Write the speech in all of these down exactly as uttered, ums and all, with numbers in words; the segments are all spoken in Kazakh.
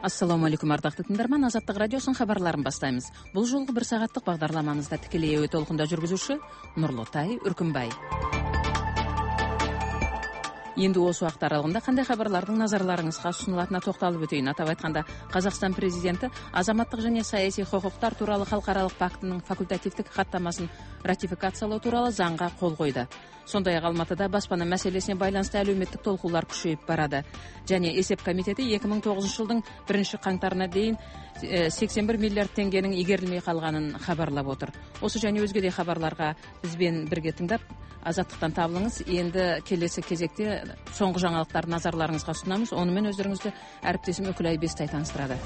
Ассаламу алейкум, ардактуу тыңдарман. Азаттык радиосунун хабарларын бастайбыз. Бул жолку бир сагаттык багдарламамызда тикелей өтө толкунда жүргүзүүчү Нурлутай Үркүнбай. Енді осы уақыт аралығында қандай хабарлардың назарларыңызға ұсынылатынына тоқталып өтейін. Атап айтқанда, Қазақстан президенті азаматтық және саяси құқықтар туралы халықаралық пактының факультативтік хаттамасын ратификациялау туралы заңға қол қойды. Сондай-ақ Алматыда баспана мәселесіне байланысты әлеуметтік толқулар күшейіп барады. Және есеп комитеті екі мың тоғызыншы жылдың бірінші қаңтарына дейін сексен бір миллиард теңгенің игерілмей қалғанын хабарлап отыр. Осы және өзге де хабарларға бізбен бірге тыңдап, азаттықтан табылыңыз. Енді келесі кезекте соңғы жаңалықтар назарларыңызға ұсынамыз. Онымен өздеріңізді әріптесім Өкілай Бестай таныстырады.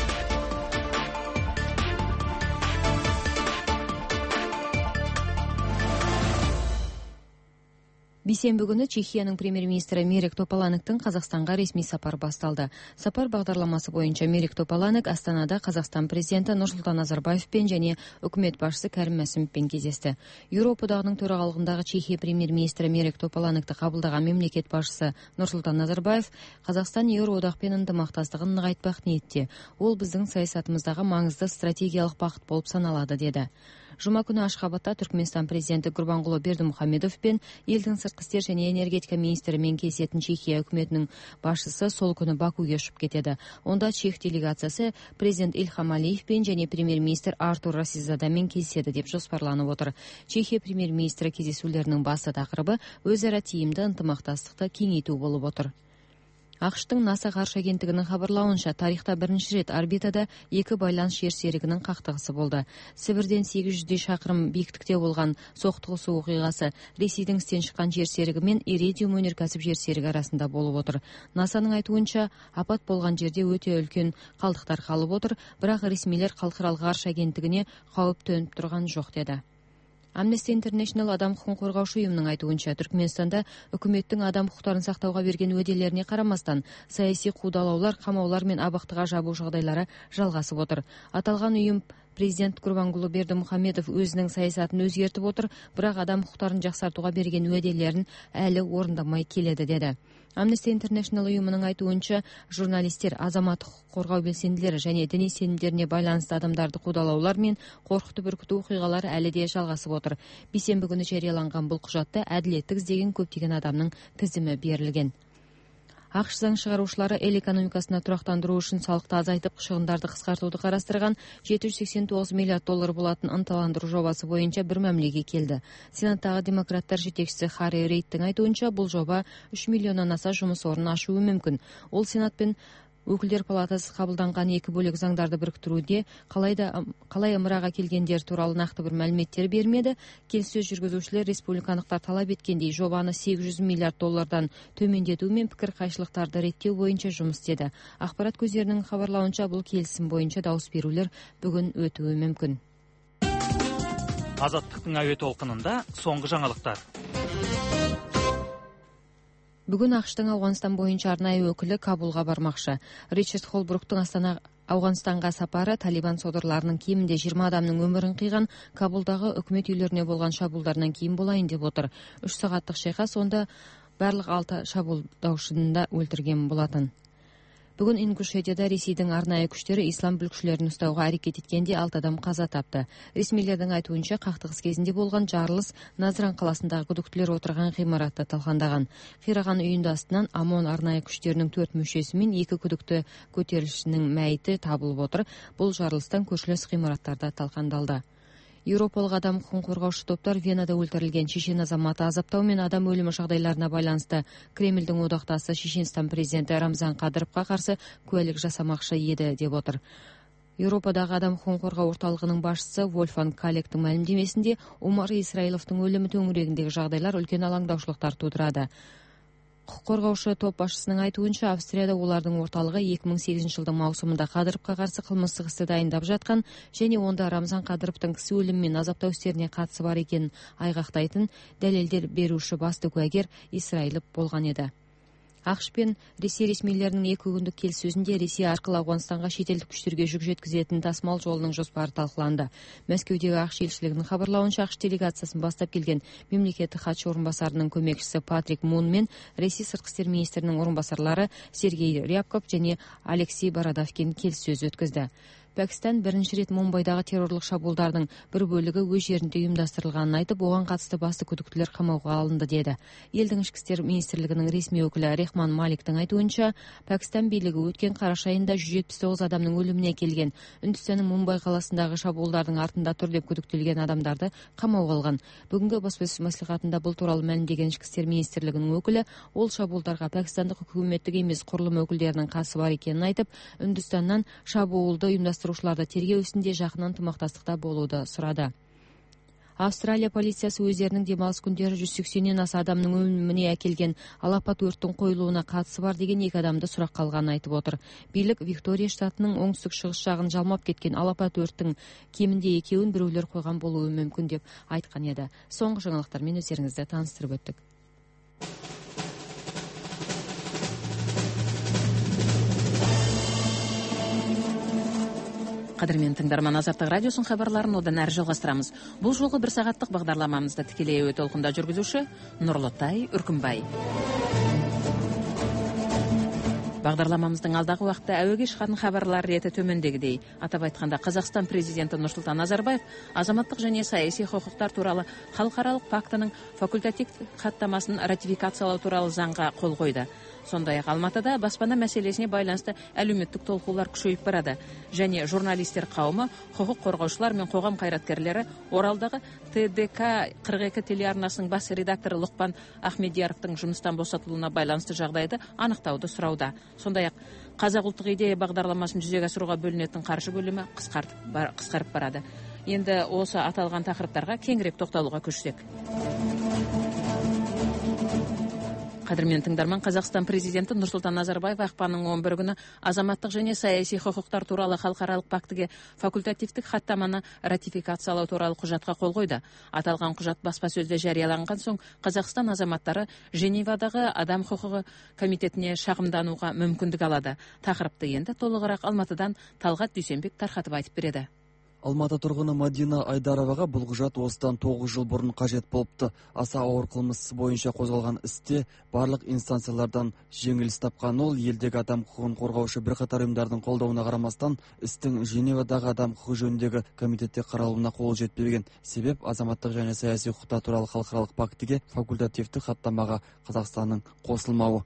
Бейсенбі күні Чехияның премьер-министрі Мерек Топалановтың Қазақстанға ресми сапар басталды. Сапар бағдарламасы бойынша Мерек Топаланов Астанада Қазақстан президенті Нұрсұлтан Назарбаевпен және үкімет басшысы Кәрім Мәсімовпен кездесті. Еуропа одағының төрағалығындағы Чехия премьер-министрі Мерек Топалановты қабылдаған мемлекет басшысы Нұрсұлтан Назарбаев Қазақстан Еуроодақпен ынтымақтастығын нығайтпақ ниетте. Ол біздің саясатымыздағы маңызды стратегиялық бағыт болып саналады деді. Жұма күні Ашхабадта Түркменстан президенті Гурбангулы Бердімұхамедов пен елдің сыртқы істер және энергетика министрімен кездесетін Чехия үкіметінің басшысы сол күні Бакуге ұшып кетеді. Онда чех делегациясы президент Ильхам Алиевпен және премьер-министр Артур Расизадамен кездеседі деп жоспарланып отыр. Чехия премьер-министрі кездесулерінің басты тақырыбы өзара тиімді ынтымақтастықты кеңейту болып отыр. ақш-тың НАСА ғарыш агенттігінің хабарлауынша, тарихта бірінші рет орбитада екі байланыс жер серігінің қақтығысы болды. Сібірден сегіз жүздей шақырым биіктікте болған соқтығысу оқиғасы Ресейдің істен шыққан жер серігі мен иридиум өнеркәсіп жер серігі арасында болып отыр. НАСАның айтуынша, апат болған жерде өте үлкен қалдықтар қалып отыр, бірақ ресмилер халықаралық ғарыш агенттігіне қауіп төніп тұрған жоқ деді. Amnesty International адам құқығын қорғаушы ұйымының айтуынша, Түркменстанда үкіметтің адам құқықтарын сақтауға берген уәделеріне қарамастан саяси қудалаулар, қамаулар мен абақтыға жабу жағдайлары жалғасып отыр. Аталған ұйым президент Гурбангулы Бердімұхамедов өзінің саясатын өзгертіп отыр, бірақ адам құқықтарын жақсартуға берген уәделерін әлі орындамай келеді деді. Amnesty International ұйымының айтуынша, журналистер, азаматтық құқық қорғау белсенділері және діни сенімдеріне байланысты адамдарды қудалаулар мен қорқытып үркіту оқиғалары әлі де жалғасып отыр. Бейсенбі күні жарияланған бұл құжатта әділеттік іздеген көптеген адамның тізімі берілген. ақш заң шығарушылары ел экономикасына тұрақтандыру үшін салықты азайтып, шығындарды қысқартуды қарастырған жеті жүз сексен тоғыз миллиард доллар болатын ынталандыру жобасы бойынша бір мәмілеге келді. Сенаттағы демократтар жетекшісі Харри Рейдтің айтуынша, бұл жоба үш миллионнан аса жұмыс орнын ашуы мүмкін. Ол Сенат пен Өкілдер палатасы қабылданған екі бөлек заңдарды біріктіруде қалайда қалай ымыраға келгендер туралы нақты бір мәліметтер бермеді. Келіссөз жүргізушілер республикандықтар талап еткендей жобаны сегіз жүз миллиард доллардан төмендету мен пікір қайшылықтарды реттеу бойынша жұмыс істеді. Ақпарат көздерінің хабарлауынша, бұл келісім бойынша дауыс берулер бүгін өтуі мүмкін. Азаттықтың әуе толқынында соңғы жаңалықтар. Бүгін ақш-тың Ауғанстан бойынша арнайы өкілі Кабулға бармақшы. Ричард Холбруктың Астана Ауғанстанға сапары Талибан содырларының кемінде жиырма адамның өмірін қиған Кабулдағы үкімет үйлеріне болған шабуылдарынан кейін болайын деп отыр. Үш сағаттық шайқас онда барлық алты шабуылдаушыны да өлтірген болатын. Бүгін Ингушетияда Ресейдің арнайы күштері ислам бүлікшілерін ұстауға әрекет еткенде алты адам қаза тапты. Ресмилердің айтуынша, қақтығыс кезінде болған жарылыс Назран қаласындағы күдіктілер отырған ғимаратты талқандаған. Қираған үйінді астынан ОМОН арнайы күштерінің төрт мүшесі мен екі күдікті көтерілісшінің мәйіті табылып отыр. Бұл жарылыстан көршілес ғимараттарда талқандалды. Еуропалық адам құқығын қорғаушы топтар Венада өлтірілген шешен азаматы азаптау мен адам өлімі жағдайларына байланысты Кремльдің одақтасы Шешенстан президенті Рамзан Қадыровқа қарсы куәлік жасамақшы еді деп отыр. Еуропадағы адам құқығын қорғау орталығының басшысы Вольфганг Калектің мәлімдемесінде, Умар Исраиловтың өлімі төңірегіндегі жағдайлар үлкен алаңдаушылықтар тудырады. Құқық қорғаушы топ басшысының айтуынша, Австрияда олардың орталығы екі мың сегізінші жылдың маусымында Қадыровқа қарсы қылмыстық істі дайындап жатқан және онда Рамзан Қадыровтың кісі өлімі мен азаптау істеріне қатысы бар екенін айғақтайтын дәлелдер беруші басты куәгер Исраилов болған еді. ақш пен Ресей ресмилерінің екі күндік келіссөзінде Ресей арқылы Ауғанстанға шетелдік күштерге жүк жеткізетін тасымал жолының жоспары талқыланды. Мәскеудегі ақш елшілігінің хабарлауынша, ақш делегациясын бастап келген мемлекеттік хатшы орынбасарының көмекшісі Патрик Мун мен Ресей сыртқы істер министрінің орынбасарлары Сергей Рябков және Алексей Бородавкин келіссөз өткізді. Пәкістан бірінші рет Мумбайдағы террорлық шабуылдардың бір бөлігі өз жерінде ұйымдастырылғанын айтып, оған қатысты басты күдіктілер қамауға алынды деді. Елдің ішкі істер министрлігінің ресми өкілі Рехман Маликтің айтуынша, Пәкістан билігі өткен қараша айында жүз жетпіс тоғыз адамның өліміне келген Үндістанның Мумбай қаласындағы шабуылдардың артында тұр деп күдіктелген адамдарды қамауға алған. Бүгінгі баспасөз мәслихатында бұл туралы мәлімдеген ішкі істер министрлігінің өкілі, ол шабуылдарға пәкістандық үкіметтік емес құрылым өкілдерінің қатысы бар екенін айтып, Үндістаннан шабуылды ұйымдастырушыларды тергеу ісінде жақын ынтымақтастықта болуды сұрады. Австралия полициясы өздерінің демалыс күндері жүз сексеннен аса адамның өліміне әкелген алапат өрттің қойылуына қатысы бар деген екі адамды сұраққа алғанын айтып отыр. Билік Виктория штатының оңтүстік шығыс жағын жалмап кеткен алапат өрттің кемінде екеуін біреулер қойған болуы мүмкін деп айтқан еді. Соңғы жаңалықтармен өздеріңізді таныстырып өттік. Қадірмен тыңдарман, Азаттық радиосын хабарларын одан әрі жалғастырамыз. Бұл жолғы бір сағаттық бағдарламамызда тікелей әуе толқында жүргізуші Нұрлытай Үркімбай. Бағдарламамыздың алдағы уақытта әуеге шығатын хабарлар реті төмендегідей. Атап айтқанда, Қазақстан президенті Нұрсұлтан Назарбаев азаматтық және саяси құқықтар туралы халықаралық пактының факультативтік хаттамасын ратификациялау туралы заңға қол қойды. Сондай-ақ Алматыда баспана мәселесіне байланысты әлеуметтік толқулар күшейіп барады, және журналистер қауымы, құқық қорғаушылар мен қоғам қайраткерлері Оралдағы Т Д К қырық екі телеарнасының бас редакторы Лұқпан Ахмедияровтың жұмыстан босатылуына байланысты жағдайды анықтауды сұрауда. Сондай-ақ Қазақ ұлттық идея бағдарламасын жүзеге асыруға бөлінетін қаржы бөлімі қысқарып барады. Енді осы аталған тақырыптарға кеңірек тоқталуға көшсек. Қадірмен тыңдарман, Қазақстан президенті Нұрсұлтан Назарбаев ақпанның он бірі күні азаматтық және саяси құқықтар туралы халықаралық пактіге факультативтік хаттаманы ратификациялау туралы құжатқа қол қойды. Аталған құжат баспасөзде жарияланған соң, Қазақстан азаматтары Женевадағы адам құқығы комитетіне шағымдануға мүмкіндік алады. Тақырыпты енді толығырақ Алматыдан Талғат Дүйсенбек тарқатып айтып береді. Алматы тұрғыны Мадина Айдароваға бұл құжат осыдан тоғыз жыл бұрын қажет болыпты. Аса ауыр қылмыс бойынша қозғалған істе барлық инстанциялардан жеңіліс тапқан ол, елдегі адам құқығын қорғаушы бірқатар ұйымдардың қолдауына қарамастан, істің Женевадағы адам құқығы жөніндегі комитетте қаралуына қол жетпеген. Себеп азаматтық және саяси құқықтар туралы халықаралық пактіге факультативтік хаттамаға Қазақстанның қосылмауы.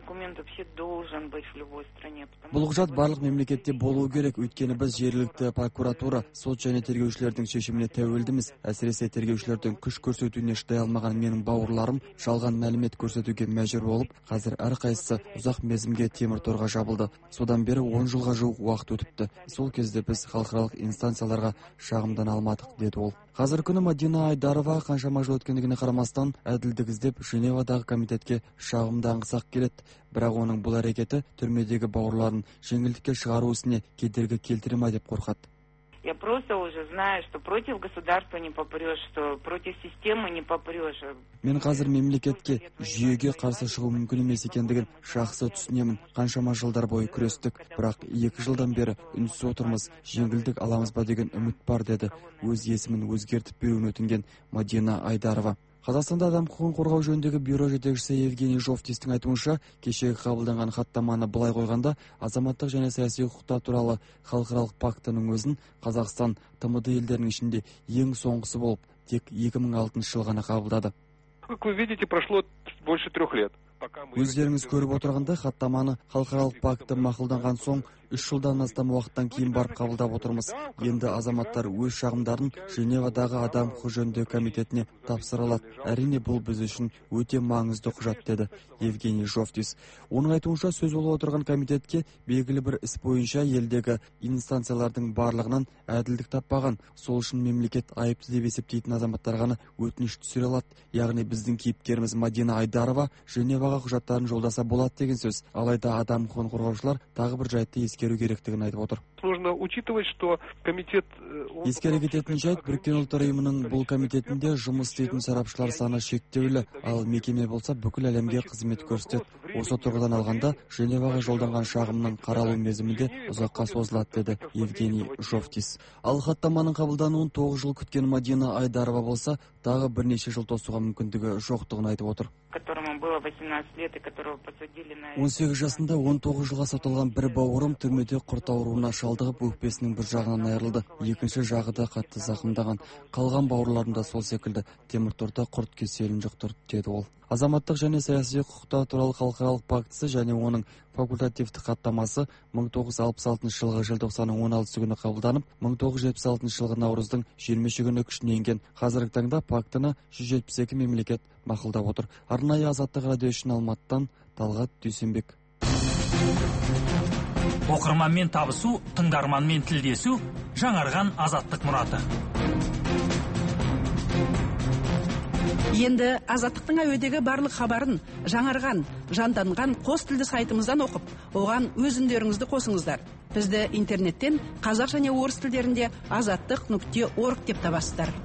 Бұл құжат барлық мемлекетте болуы керек, өйткені біз жергілікті прокуратура, сот және тергеушілердің шешіміне тәуелдіміз. Әсіресе тергеушілердің күш көрсетуіне шыдай алмаған менің бауырларым жалған мәлімет көрсетуге мәжбүр болып, қазір әрқайсысы ұзақ мерзімге темір торға жабылды. Содан бері он жылға жуық уақыт өтіпті. Сол кезде біз халықаралық инстанцияларға шағымдана алмадық, деді ол. Қазір күні Мадина Айдарова қаншама жыл өткендігіне қарамастан әділдік іздеп Женевадағы комитетке шағымданғысақ келеді. Бірақ оның бұл әрекеті түрмедегі бауырларын жеңілдікке шығару ісіне кедергі келтіре ме деп қорқады. Я просто уже знаю, что против государства не попрешь, что против системы не попрешь. Мен қазір мемлекетке, жүйеге қарсы шығу мүмкін емес екендігін жақсы түсінемін. Қаншама жылдар бойы күрестік, бірақ екі жылдан бері үнсіз отырмыз, жеңілдік аламыз ба деген үміт бар, деді өз есімін өзгертіп беруін өтінген Мадина Айдарова. Қазақстанда адам құқығын қорғау жөніндегі бюро жетекшісі Евгений Жовтистің айтуынша, кешегі қабылданған хаттаманы былай қойғанда, азаматтық және саяси құқықтар туралы халықаралық пактінің өзін Қазақстан Т М Д елдерінің ішінде ең соңғысы болып, тек екі мың алтыншы жыл ғана қабылдады. Как вы видите, прошло больше трех лет. Өздеріңіз көріп отырғандай, хаттаманы халықаралық пакті мақұлданған соң үш жылдан астам уақыттан кейін барып қабылдап отырмыз. Енді азаматтар өз шағымдарын Женевадағы адам құқығы жөніндегі комитетіне тапсыра алады. Әрине, бұл біз үшін өте маңызды құжат, деді Евгений Жовтис. Оның айтуынша, сөз болып отырған комитетке белгілі бір іс бойынша елдегі инстанциялардың барлығынан әділдік таппаған. Сол үшін мемлекет айыпты деп есептейтін азаматтар ғана өтініш түсіре алады. Яғни біздің кейіпкеріміз Мадина Айдарова Женеваға құжаттарын жолдаса болады деген сөз. Алайда адам құқығын қорғаушылар тағы бір жайтты еске ескеру керектігін айтып отыр. Нужно учитывать, что комитет... Ескере кететін жайт, Біріккен ұлттар ұйымының бұл комитетінде жұмыс істейтін сарапшылар саны шектеулі, ал мекеме болса бүкіл әлемге қызмет көрсетеді. Осы тұрғыдан алғанда, Женеваға жолданған шағымның қаралу мерзімінде ұзаққа созылады, деді Евгений Жовтис. Ал хаттаманың қабылдануын тоғыз жыл күткен Мадина Айдарова болса, тағы бірнеше жыл тосуға мүмкіндігі жоқтығын айтып отыр. он сегіз жасында он тоғыз жылға сотталған бір бауырым түрмеде құрт ауруына шалдығып, өкпесінің бір жағынан айырылды. Екінші жағы да қатты зақымдаған. Қалған бауырларым да сол секілді темір торда құрт кеселін жұқтырды, деді ол. Азаматтық және саяси құқықтар туралы халықаралық пактісі және оның факультативті хаттамасы мың тоғыз жүз алпыс алтыншы жылғы желтоқсанның он алтысы күні қабылданып, мың тоғыз жүз жетпіс алтыншы жылғы наурыздың жиырмасы күні күшіне енген. Қазіргі таңда пактіні жүз жетпіс екі мемлекет мақұлдап отыр. Арнайы Азаттық радио үшін Алматыдан Талғат Дүйсенбек. Оқырманмен табысу, тыңдарманмен тілдесу, жаңарған Азаттық мұраты. Енді Азаттықтың әуедегі барлық хабарын жаңарған, жанданған қос тілді сайтымыздан оқып, оған өз үндеріңізді қосыңыздар. Бізді интернеттен қазақ және орыс тілдерінде азаттық нүкте орг деп табасыздар.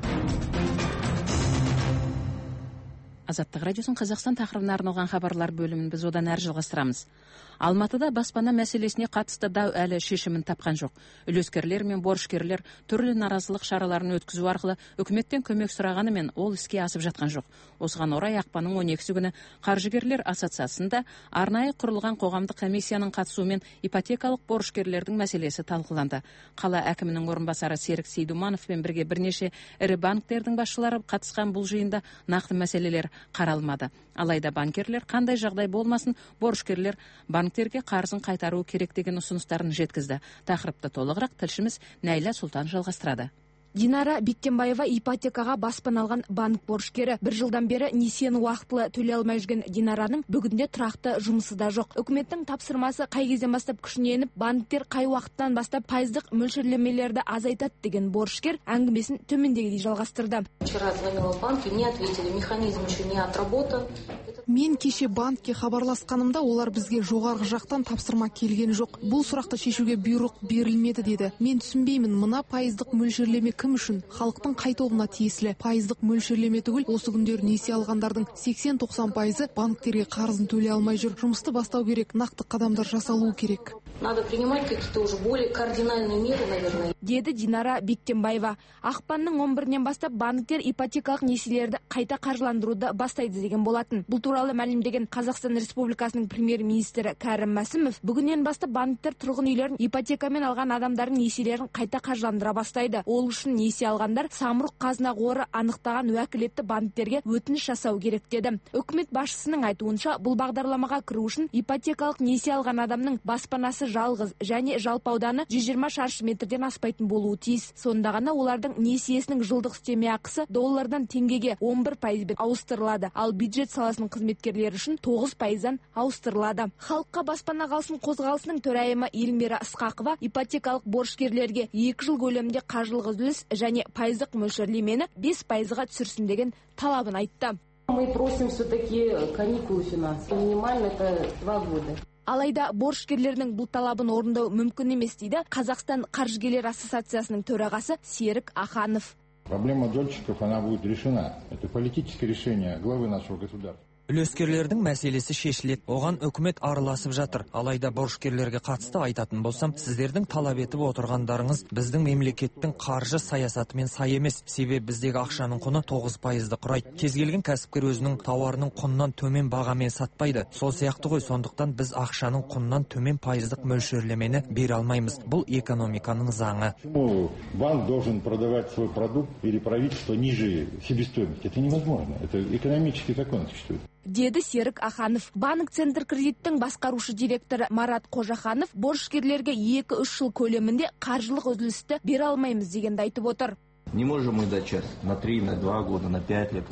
Азаттық радиосын Қазақстан тақырыбына арналған хабарлар бөлімін біз одан әрі жалғастырамыз. Алматыда баспана мәселесіне қатысты дау әлі шешімін тапқан жоқ. Үлескерлер мен борышкерлер түрлі наразылық шараларын өткізу арқылы үкіметтен көмек сұрағанымен ол іске асып жатқан жоқ. Осыған орай ақпанның он екісі күні Қаржыгерлер ассоциациясында арнайы құрылған қоғамдық комиссияның қатысуымен ипотекалық борышкерлердің мәселесі талқыланды. Қала әкімінің орынбасары Серік Сейдумановпен бірге бірнеше ірі банктердің басшылары қатысқан бұл жиында нақты мәселелер қаралмады. Алайда банкерлер қандай жағдай болмасын, борышкерлер банктерге қарызын қайтару керек деген ұсыныстарын жеткізді. Тақырыпты толығырақ тілшіміз Нәйлә Сұлтан жалғастырады. Динара Бектенбаева ипотекаға баспана алған банк борышкері. Бір жылдан бері несиені уақытылы төлей алмай жүрген Динараның бүгінде тұрақты жұмысы да жоқ. Үкіметтің тапсырмасы қай кезден бастап күшіне еніп, банктер қай уақыттан бастап пайыздық мөлшерлемелерді азайтады деген борышкер әңгімесін төмендегідей жалғастырды. Вчера звонила в банк, мне ответили, механизм еще не отработан. Мен кеше банкке хабарласқанымда олар бізге жоғарғы жақтан тапсырма келген жоқ. Бұл сұрақты шешуге бұйрық берілмеді деді. Мен түсінбеймін, мына пайыздық мөлшерлеме кім үшін? Халықтың қай тобына тиесілі? Пайыздық мөлшерлеме түгіл, осы күндері несие алғандардың сексен-тоқсан пайызы банктерге қарызын төлей алмай жүр. Жұмысты бастау керек, нақты қадамдар жасалуы керек. Надо принимать какие-то уже более кардинальные меры, наверное. Деді Динара Бектенбаева. Ақпанның он бірінен бастап банктер ипотекалық несиелерді қайта қаржыландыруды бастайды деген болатын. Бұл туралы мәлімдеген Қазақстан Республикасының премьер-министрі Кәрім Мәсімов бүгіннен бастап банктер тұрғын үйлерін ипотекамен алған адамдардың несиелерін қайта қаржыландыра бастайды. Ол үшін несие алғандар Самұрық қазына қоры анықтаған уәкілетті банктерге өтініш жасау керек деді. Үкімет басшысының айтуынша, бұл бағдарламаға кіру үшін ипотекалық несие алған адамның баспанасы жалғыз және жалпы ауданы жүз жиырма шаршы метрден аспайтын болуы тиіс. Сонда ғана олардың несиесінің жылдық үстеме ақысы доллардан теңгеге он бір пайызбен ауыстырылады, ал бюджет саласының қызметкерлері үшін тоғыз пайыздан ауыстырылады. Халыққа баспана қалсын қозғалысының төрайымы Эльмира Ысқақова ипотекалық борышкерлерге екі жыл көлемінде қаржылық үзіліс және пайыздық мөлшерлемені бес пайызға түсірсін деген талабын айтты. Мы просим все-таки каникулы финансовые, минимально это два года. Алайда борышкерлердің бұл талабын орындау мүмкін емес дейді Қазақстан Қаржыгерлер ассоциациясының төрағасы Серік Аханов. Проблема дольщиков, она будет решена. Это политическое решение главы нашего государства. Үлескерлердің мәселесі шешіледі. Оған үкімет араласып жатыр. Алайда борышкерлерге қатысты айтатын болсам, сіздердің талап етіп отырғандарыңыз біздің мемлекеттің қаржы саясатымен сай емес. Себебі біздегі ақшаның құны тоғыз пайызды құрайды. Кез келген кәсіпкер өзінің тауарының құнынан төмен бағамен сатпайды. Сол сияқты ғой, сондықтан біз ақшаның құнынан төмен пайыздық мөлшерлемені бере алмаймыз. Бұл экономиканың заңы. Банк должен продавать свой продукт или правительство ниже себестоимости. Это невозможно. Это экономический закон существует. Деді Серік Аханов. Банк Центр кредиттің басқарушы директоры Марат Қожаханов борышкерлерге екі-үш жыл көлемінде қаржылық үзілісті бере алмаймыз дегенді айтып отыр. Не можем мы дать сейчас на три, на два года, на пять лет срок.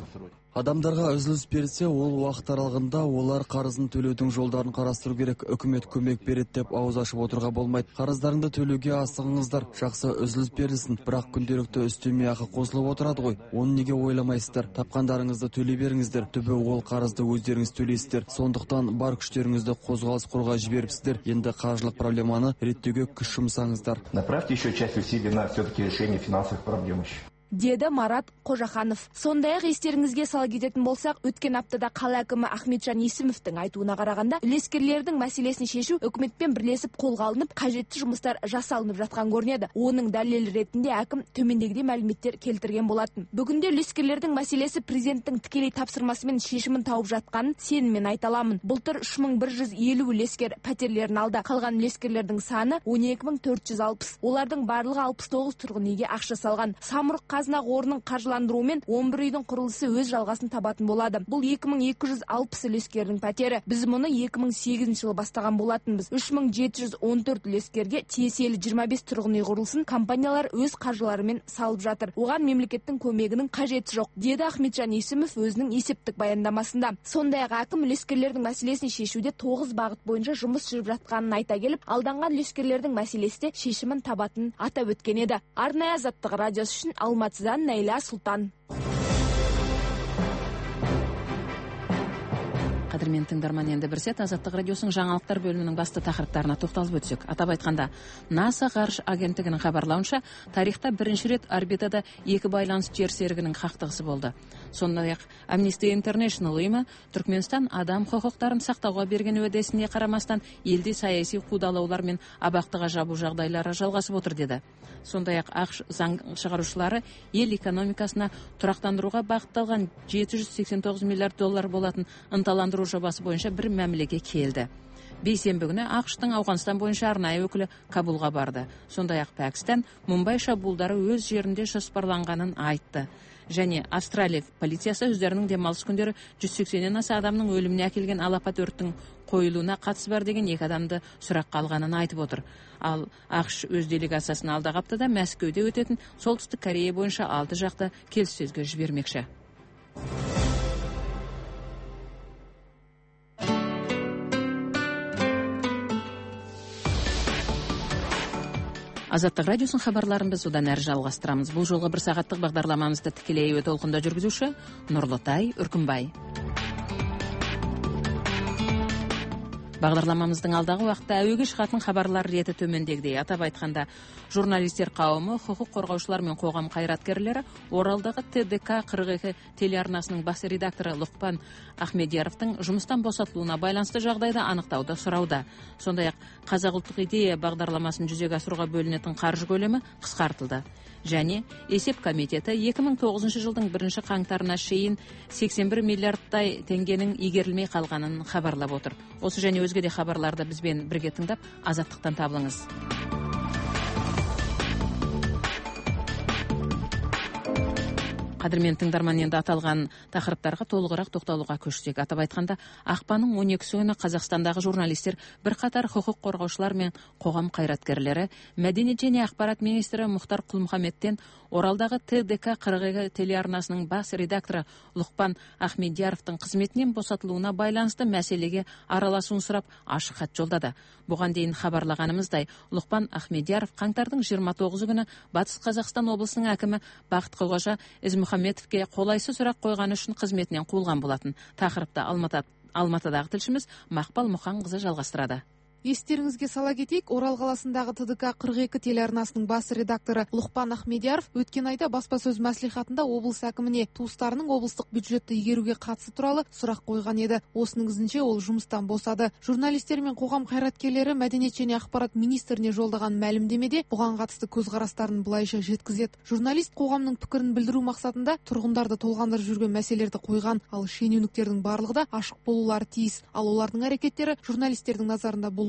Адамдарга үзүлүш берсе, ол убакыт аралыгында олар карызын төлөөдүн жолдарын карастыруу керек. Өкмөт көмөк берет деп ауыз ачып отурууга болбойт. Карыздарыңды төлөөгө асыгыңыздар. Жакшы үзүлүш берилсин, бирок күндөрүктө үстөмө акы косулуп отурат го. Оны неге ойламайсыздар? Тапкандарыңызды төлөй бериңиздер. Түбү ол карызды өздөрүңүз төлөйсүздөр. Сондуктан бар күчтөрүңүздү козголос курга жибериптсиздер. Энди каржылык проблеманы реттөөгө күч жумсаңыздар. Направьте еще часть усилий на все-таки решение финансовых проблем еще. Деді Марат Қожаханов. Сондай-ақ естеріңізге сала кететін болсақ, өткен аптада қала әкімі Ахметжан Есімовтің айтуына қарағанда, үлескерлердің мәселесін шешу үкіметпен бірлесіп қолға алынып, қажетті жұмыстар жасалынып жатқан көрінеді. Оның дәлелі ретінде әкім төмендегідей мәліметтер келтірген болатын. Бүгінде үлескерлердің мәселесі президенттің тікелей тапсырмасымен шешімін тауып жатқанын сеніммен айта аламын. Былтыр үш мың бір жүз елу үлескер пәтерлерін алды. Қалған үлескерлердің саны он екі мың төрт жүз алпыс. Олардың барлығы алпыс тоғыз тұрғын үйге ақша салған. Самұрық қазына қорының қаржыландыруымен он бір үйдің құрылысы өз жалғасын табатын болады. Бұл екі мың екі жүз алпыс үлескердің пәтері. Біз мұны екі мың сегізінші жылы бастаған болатынбыз. үш мың жеті жүз он төрт үлескерге тиесілі жиырма бес тұрғын үй құрылысын компаниялар өз қаржыларымен салып жатыр. Оған мемлекеттің көмегінің қажеті жоқ, деді Ахметжан Есімов өзінің есептік баяндамасында. Сондай-ақ әкім үлескерлердің мәселесін шешуде тоғыз бағыт бойынша жұмыс жүріп жатқанын айта келіп, алданған үлескерлердің мәселесі де шешімін табатынын атап өткен еді. Арнайы Азаттық радиосы үшін Алматыдан Найла Сұлтан. Қадірмен тыңдарман, енді бір сәт Азаттық радиосының жаңалықтар бөлімінің басты тақырыптарына тоқталып өтсек. Атап айтқанда, НАСА ғарыш агенттігінің хабарлауынша, тарихта бірінші рет орбитада екі байланыс жер серігінің қақтығысы болды. Сондай-ақ Amnesty International ұйымы Түркменстан адам құқықтарын сақтауға берген уәдесіне қарамастан елде саяси қудалаулар мен абақтыға жабу жағдайлары жалғасып отыр деді. Сондай-ақ ақш заң шығарушылары ел экономикасына тұрақтандыруға бағытталған жеті жүз сексен тоғыз миллиард доллар болатын ынталандыру жобасы бойынша бір мәмілеге келді. Бейсенбі күні ақштың Ауғанстан бойынша арнайы өкілі Кабулға барды. Сондай-ақ Пәкістан Мумбай шабуылдары өз жерінде жоспарланғанын айтты. Және Австралия полициясы өздерінің демалыс күндері жүз сексеннен аса адамның өліміне әкелген алапат өрттің қойылуына қатысы бар деген екі адамды сұраққа алғанын айтып отыр. Ал ақш өз делегациясын алдағы аптада Мәскеуде өтетін Солтүстік Корея бойынша алты жақты келіссөзге жібермекші. Азаттық радиосын хабарларын біз одан әрі жалғастырамыз. Бұл жолғы бір сағаттық бағдарламамызды тікелей эфир толқында жүргізуші Нұрлытай Үркімбай. Бағдарламамыздың алдағы уақытта әуеге шығатын хабарлар реті төмендегідей. Атап айтқанда, журналистер қауымы, құқық қорғаушылар мен қоғам қайраткерлері Оралдағы Т Д К қырық екі телеарнасының бас редакторы Лұқпан Ахмедияровтың жұмыстан босатылуына байланысты жағдайда анықтауды сұрауда. Сондай-ақ Қазақ ұлттық идея бағдарламасын жүзеге асыруға бөлінетін қаржы көлемі қысқартылды. Және есеп комитеті екі мың тоғызыншы жылдың бірінші қаңтарына шейін сексен бір миллиардтай теңгенің игерілмей қалғанын хабарлап отыр. Осы және өзге де хабарларды бізбен бірге тыңдап, Азаттықтан табылыңыз. Қадірмен тыңдарман, енді аталған тақырыптарға толығырақ тоқталуға көшсек. Атап айтқанда, ақпанның он екісі күні Қазақстандағы журналистер бірқатар құқық қорғаушылар мен қоғам қайраткерлері Мәдениет және ақпарат министрі Мұхтар Құл-Мұхаммедтен Оралдағы Т Д К қырық екі телеарнасының бас редакторы Лұқпан Ахмедияровтың қызметінен босатылуына байланысты мәселеге араласуын сұрап ашық хат жолдады. Бұған дейін хабарлағанымыздай, Лұқпан Ахмедияров қаңтардың жиырма тоғызы күні Батыс Қазақстан облысының әкімі Бақыт Қожа Ізмұхамбетовке қолайсыз сұрақ қойғаны үшін қызметінен қуылған болатын. Тақырыпты Алматыдағы тілшіміз Мақпал Мұханқызы жалғастырады. Естеріңізге сала кетейік, Орал қаласындағы Т Д К қырық екі телеарнасының бас редакторы Лұқпан Ахмедияров өткен айда баспасөз мәслихатында облыс әкіміне туыстарының облыстық бюджетті игеруге қатысы туралы сұрақ қойған еді. Осының ізінше ол жұмыстан босады. Журналистер мен қоғам қайраткерлері Мәдениет және ақпарат министріне жолдаған мәлімдемеде бұған қатысты көзқарастарын былайша жеткізеді. Журналист қоғамның пікірін білдіру мақсатында тұрғындарды толғандырып жүрген мәселелерді қойған, ал шенеуніктердің барлығы да ашық болулары тиіс. Ал олардың әрекеттері журналистердің назарында болу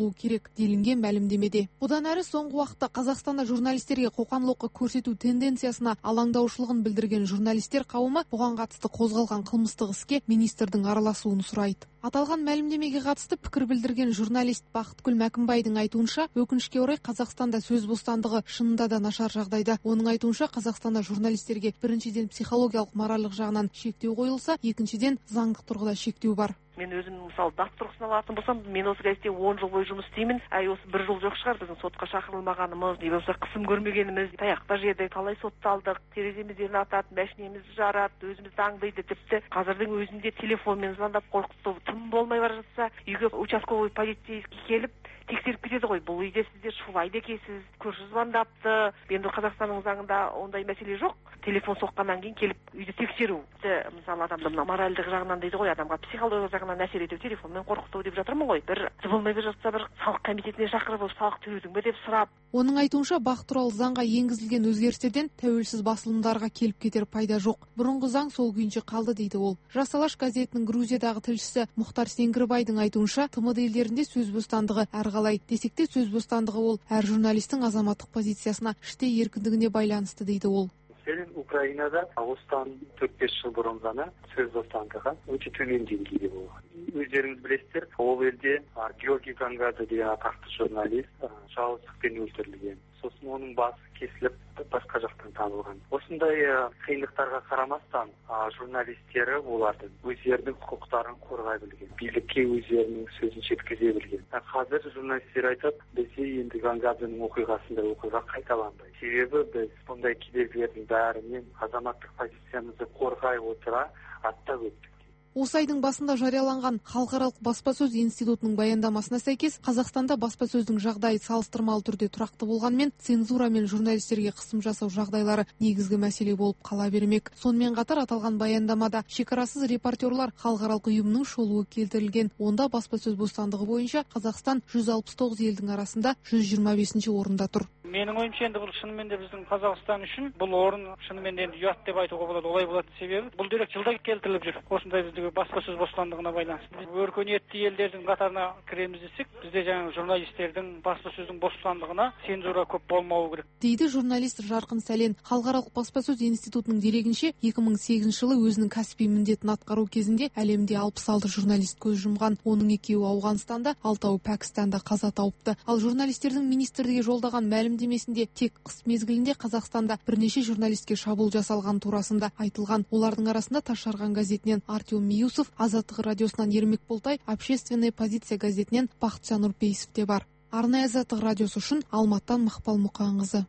болуы керек делінген мәлімдемеде. Бұдан әрі соңғы уақытта Қазақстанда журналистерге қоқан-лоққы көрсету тенденциясына алаңдаушылығын білдірген журналистер қауымы бұған қатысты қозғалған қылмыстық іске министрдің араласуын сұрайды. Аталған мәлімдемеге қатысты пікір білдірген журналист Бақытгүл Мәкімбайдың айтуынша, өкінішке орай Қазақстанда сөз бостандығы шынында да нашар жағдайда. Оның айтуынша, Қазақстанда журналистерге біріншіден психологиялық моральдық жағынан шектеу қойылса, екіншіден заңдық тұрғыда шектеу бар. Мен өзім мысалы бас тұрғысынан алатын болсам, мен осы газетте он жыл бойы жұмыс істеймін. Әй, осы бір жыл жоқ шығар біздің сотқа шақырылмағанымыз, не болса қысым көрмегеніміз, таяқта жеді, талай сотталдық, тереземізден атады, машинемізді жарады, өзімізді аңдайды. Тіпті қазірдің өзінде телефонмен звондап қорқытып, тым болмай бара жатса, үйге участковый полицейский келіп тексеріп кетеді ғой. Бұл үйде сіздер шулайды екенсіз, көрші звондапты. Енді Қазақстанның заңында ондай мәселе жоқ. Телефон соққаннан кейін келіп үйді тексеру. Мысалы адамды мына моральдық жағынан дейді ғой, адамға психологиялық жағынан әсер ету, телефонмен қорқыту деп жатырмын ғой. Бір болмай бара жатса, бір салық комитетіне шақырып, салық төледің бе деп сұрап. Оның айтуынша, бақ туралы заңға енгізілген өзгерістерден тәуелсіз басылымдарға келіп кетер пайда жоқ. Бұрынғы заң сол күйінше қалды дейді ол. Жас Алаш газетінің Грузиядағы тілшісі Мұхтар Сеңгірбайдың айтуынша, тмд елдерінде сөз бостандығы әрқалай. Десек те сөз бостандығы ол әр журналистің азаматтық позициясына, іштей еркіндігіне байланысты дейді ол. Мәселен, Украинада осыдан төрт-бес жыл бұрын ғана сөз бостандығы өте төмен деңгейде болған. Өздеріңіз білесіздер, ол елде Георгий Гангадзе деген атақты журналист жауыздықпен өлтірілген. Сосын оның басы кесіліп, басқа жақтан табылған. Осындай қиындықтарға қарамастан, журналистері олардың өздерінің құқықтарын қорғай білген, билікке өздерінің сөзін жеткізе білген. Қазір журналистер айтып, бізде енді Гангадзенің оқиғасында оқиға қайталанбайды. Себебі біз бұндай кедергілердің бәрінен азаматтық позициямызды қорғай отыра аттап өттік. Осы айдың басында жарияланған халықаралық баспасөз институтының баяндамасына сәйкес, Қазақстанда баспасөздің жағдайы салыстырмалы түрде тұрақты болғанмен, цензура мен журналистерге қысым жасау жағдайлары негізгі мәселе болып қала бермек. Сонымен қатар аталған баяндамада шекарасыз репортерлар халықаралық ұйымының шолуы келтірілген. Онда баспасөз бостандығы бойынша Қазақстан жүз алпыс тоғыз елдің арасында жүз жиырма бесінші орында тұр. Менің ойымша енді бұл шынымен де біздің Қазақстан үшін бұл орын шынымен де ұят деп айтуға болады. Олай болатын себебі бұл дерек жылда келтіріліп жүр. Осындай біздегі баспасөз бостандығына байланысты. Өркениетті елдердің қатарына кіреміз десек, бізде жаңа журналистердің баспасөздің бостандығына цензура көп болмауы керек. Дейді журналист Жарқын Сәлен. Халықаралық баспасөз институтының дерегінше, екі мың сегізінші жылы өзінің кәсіби міндетін атқару кезінде әлемде алпыс алты журналист көз жұмған. Оның екеуі Ауғанстанда, алтауы Пәкістанда қаза тауыпты. Ал журналистердің министрге жолдаған мәлімдемесінде тек қыс мезгілінде Қазақстанда бірнеше журналистке шабуыл жасалған турасында айтылған. Олардың арасында Ташарған газетінен Артем Миюсов, Азаттық радиосынан Ермек Болтай, Общественная позиция газетінен Бақытжан Нұрпейісов те бар. Арнайы Азаттық радиосы үшін Алматтан Мақпал Мұқанқызы.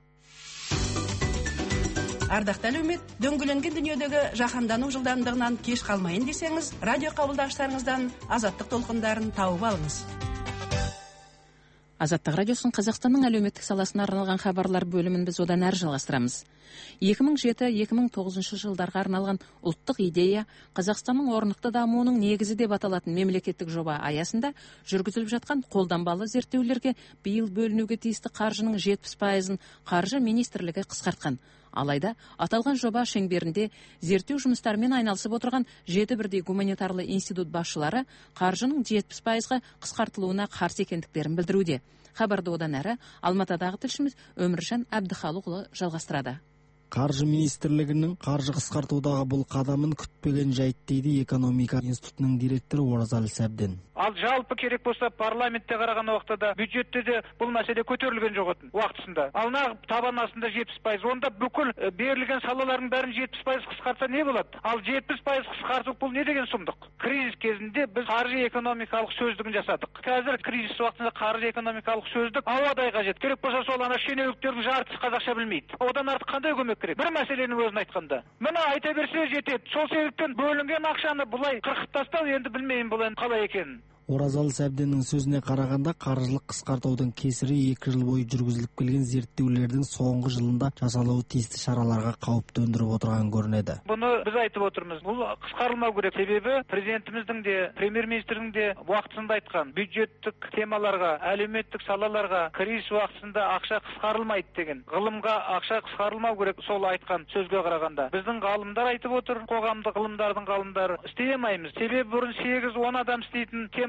Ардақты әлеумет, дөңгеленген дүниедегі жаһандану жылдамдығынан кеш қалмайын десеңіз, радио қабылдағыштарыңыздан Азаттық толқындарын тауып алыңыз. Азаттық радиосын Қазақстанның әлеуметтік саласына арналған хабарлар бөлімін біз одан әрі жалғастырамыз. екі мың жеті - екі мың тоғызыншы жылдарға арналған ұлттық идея Қазақстанның орнықты дамуының негізі деп аталатын мемлекеттік жоба аясында жүргізіліп жатқан қолданбалы зерттеулерге биыл бөлінуге тиісті қаржының жетпіс пайызын қаржы министрлігі қысқартқан. Алайда аталған жоба шеңберінде зерттеу жұмыстарымен айналысып отырған жеті бірдей гуманитарлы институт басшылары қаржының жетпіс пайызға қысқартылуына қарсы екендіктерін білдіруде. Хабарды одан әрі Алматыдағы тілшіміз Өміржан Әбдіхалықұлы жалғастырады. Қаржы министрлігінің қаржы қысқартудағы бұл қадамын күтпеген жайт дейді экономика институтының директоры Оразалы Сәбден. Ал жалпы керек болса парламентте қараған уақытта бюджетте де бұл мәселе көтерілген жоқ еді уақытысында. Ал нағып табан астында жетпіс пайыз. Онда бүкіл берілген салалардың бәрін жетпіс пайыз қысқартса не болады? Ал жетпіс пайыз қысқарту бұл не деген сұмдық? Кризис кезінде біз қаржы экономикалық сөздігін жасадық. Қазір кризис уақытында қаржы экономикалық сөздік ауадай қажет. Керек болса сол ана шенеуніктердің жартысы қазақша білмейді. Одан артық қандай көмек керек? Бір мәселенің өзін айтқанда. Мына айта берсе жетеді. Сол себептен бөлінген ақшаны бұлай қырқып тастау енді білмеймін бұл енді қалай екенін. Оразалы Сәбденнің сөзіне қарағанда қаржылық қысқартудың кесірі екі жыл бойы жүргізіліп келген зерттеулердің соңғы жылында жасалуы тиісті шараларға қауіп төндіріп отырған көрінеді. Бұны біз айтып отырмыз. Бұл қысқарылмау керек. Себебі президентіміздің де, премьер-министрдің де уақытысында айтқан бюджеттік темаларға, әлеуметтік салаларға кризис уақытысында ақша қысқарылмайды деген. Ғылымға ақша қысқарылмау керек сол айтқан сөзге қарағанда. Біздің ғалымдар айтып отыр, қоғамдық ғылымдардың ғалымдары істей алмаймыз. Себебі бұрын сегіз он адам істейтін тема